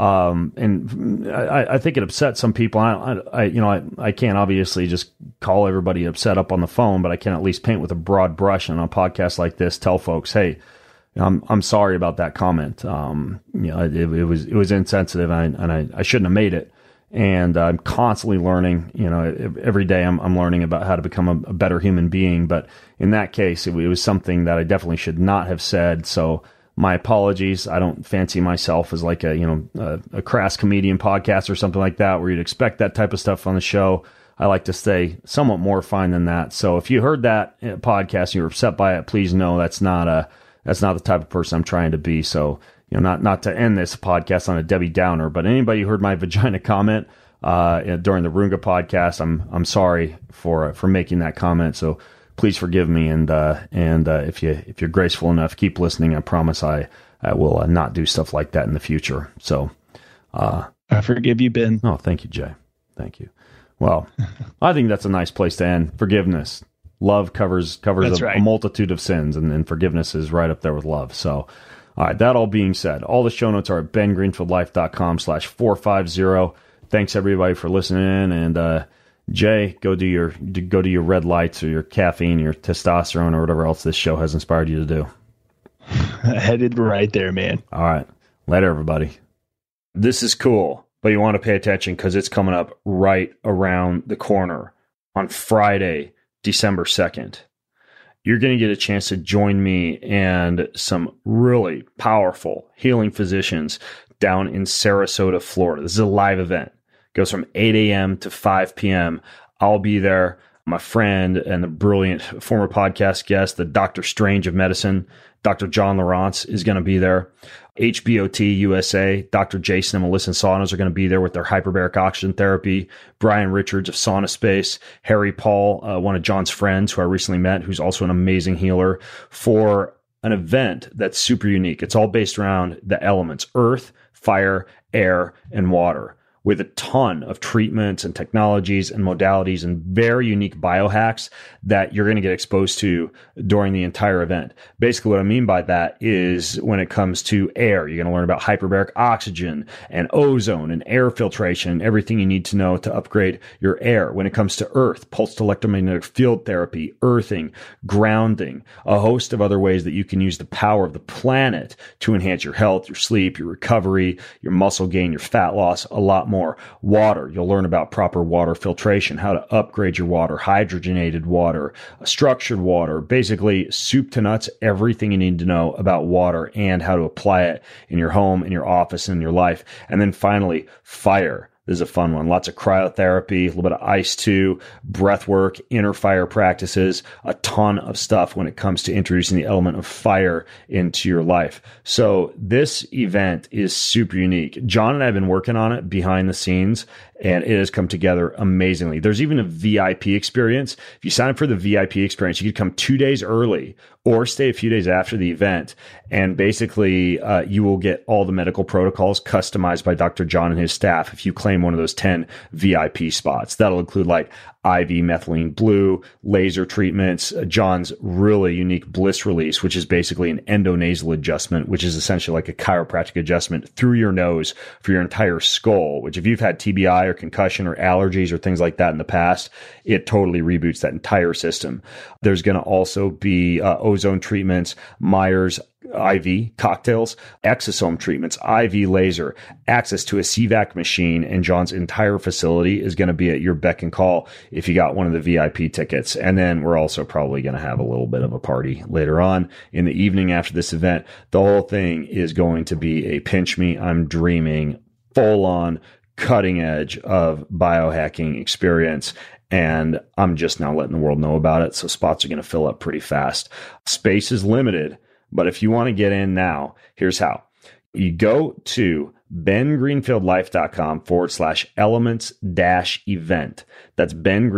And I think it upset some people. I can't obviously just call everybody upset up on the phone, but I can at least paint with a broad brush, and on a podcast like this, tell folks, hey, I'm sorry about that comment. It was insensitive, and I shouldn't have made it. And I'm constantly learning. Every day I'm learning about how to become a better human being. But in that case, it was something that I definitely should not have said. So my apologies. I don't fancy myself as like a crass comedian podcast or something like that, where you'd expect that type of stuff on the show. I like to stay somewhat more fine than that. So if you heard that podcast and you're upset by it, please know that's not the type of person I'm trying to be. So, not to end this podcast on a Debbie Downer, but anybody who heard my vagina comment during the Roomga podcast, I'm sorry for making that comment. So please forgive me. And if you're graceful enough, keep listening. I promise I will not do stuff like that in the future. So, I forgive you, Ben. Oh, thank you, Jay. Thank you. Well, I think that's a nice place to end. Forgiveness. Love covers a multitude of sins, and forgiveness is right up there with love. So, all right, that all being said, all the show notes are at bengreenfieldlife.com/450. Thanks everybody for listening. And Jay, go do your red lights or your caffeine, your testosterone, or whatever else this show has inspired you to do. Headed right there, man. All right. Later, everybody. This is cool, but you want to pay attention because it's coming up right around the corner on Friday, December 2nd. You're going to get a chance to join me and some really powerful healing physicians down in Sarasota, Florida. This is a live event. It goes from 8 a.m. to 5 p.m. I'll be there. My friend and the brilliant former podcast guest, the Dr. Strange of Medicine, Dr. John Lawrence, is going to be there. HBOT USA, Dr. Jason and Melissa Saunas are going to be there with their hyperbaric oxygen therapy. Brian Richards of Sauna Space, Harry Paul, one of John's friends who I recently met, who's also an amazing healer, for an event that's super unique. It's all based around the elements: earth, fire, air, and water. with a ton of treatments and technologies and modalities and very unique biohacks that you're going to get exposed to during the entire event. Basically, what I mean by that is when it comes to air, you're going to learn about hyperbaric oxygen and ozone and air filtration, everything you need to know to upgrade your air. When it comes to earth, pulsed electromagnetic field therapy, earthing, grounding, a host of other ways that you can use the power of the planet to enhance your health, your sleep, your recovery, your muscle gain, your fat loss, a lot more. Water, you'll learn about proper water filtration, how to upgrade your water, hydrogenated water, structured water, basically soup to nuts, everything you need to know about water and how to apply it in your home, in your office, in your life. And then finally, fire. This is a fun one. Lots of cryotherapy, a little bit of ice too, breath work, inner fire practices, a ton of stuff when it comes to introducing the element of fire into your life. So this event is super unique. John and I have been working on it behind the scenes, and it has come together amazingly. There's even a VIP experience. If you sign up for the VIP experience, you could come 2 days early or stay a few days after the event. And basically, you will get all the medical protocols customized by Dr. John and his staff if you claim one of those 10 VIP spots. That'll include like IV methylene blue, laser treatments, John's really unique bliss release, which is basically an endonasal adjustment, which is essentially like a chiropractic adjustment through your nose for your entire skull, which if you've had TBI or concussion or allergies or things like that in the past, it totally reboots that entire system. There's going to also be ozone treatments, Myers IV cocktails, exosome treatments, IV laser, access to a CVAC machine, and John's entire facility is going to be at your beck and call if you got one of the VIP tickets. And then we're also probably going to have a little bit of a party later on in the evening after this event. The whole thing is going to be a pinch me, I'm dreaming, full on cutting edge of biohacking experience. And I'm just now letting the world know about it. So spots are going to fill up pretty fast. Space is limited. But if you want to get in now, here's how. You go to bengreenfieldlife.com/elements-event. That's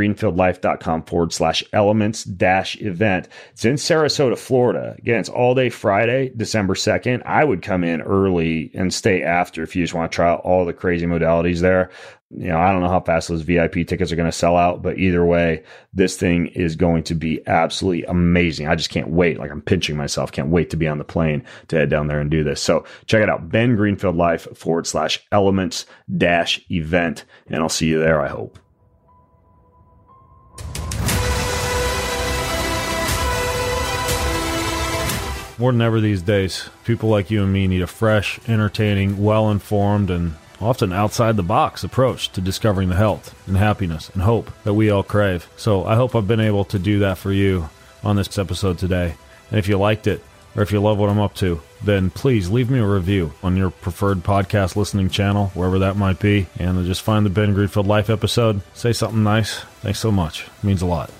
bengreenfieldlife.com/elements-event. It's in Sarasota, Florida. Again, it's all day Friday, December 2nd. I would come in early and stay after if you just want to try out all the crazy modalities there. You know, I don't know how fast those VIP tickets are going to sell out, but either way, this thing is going to be absolutely amazing. I just can't wait. Like I'm pinching myself. Can't wait to be on the plane to head down there and do this. So check it out. bengreenfieldlife.com/elements-event. And I'll see you there, I hope. More than ever these days, people like you and me need a fresh, entertaining, well-informed, and often outside-the-box approach to discovering the health and happiness and hope that we all crave. So I hope I've been able to do that for you on this episode today. And if you liked it, or if you love what I'm up to, then please leave me a review on your preferred podcast listening channel, wherever that might be, and just find the Ben Greenfield Life episode. Say something nice. Thanks so much. It means a lot.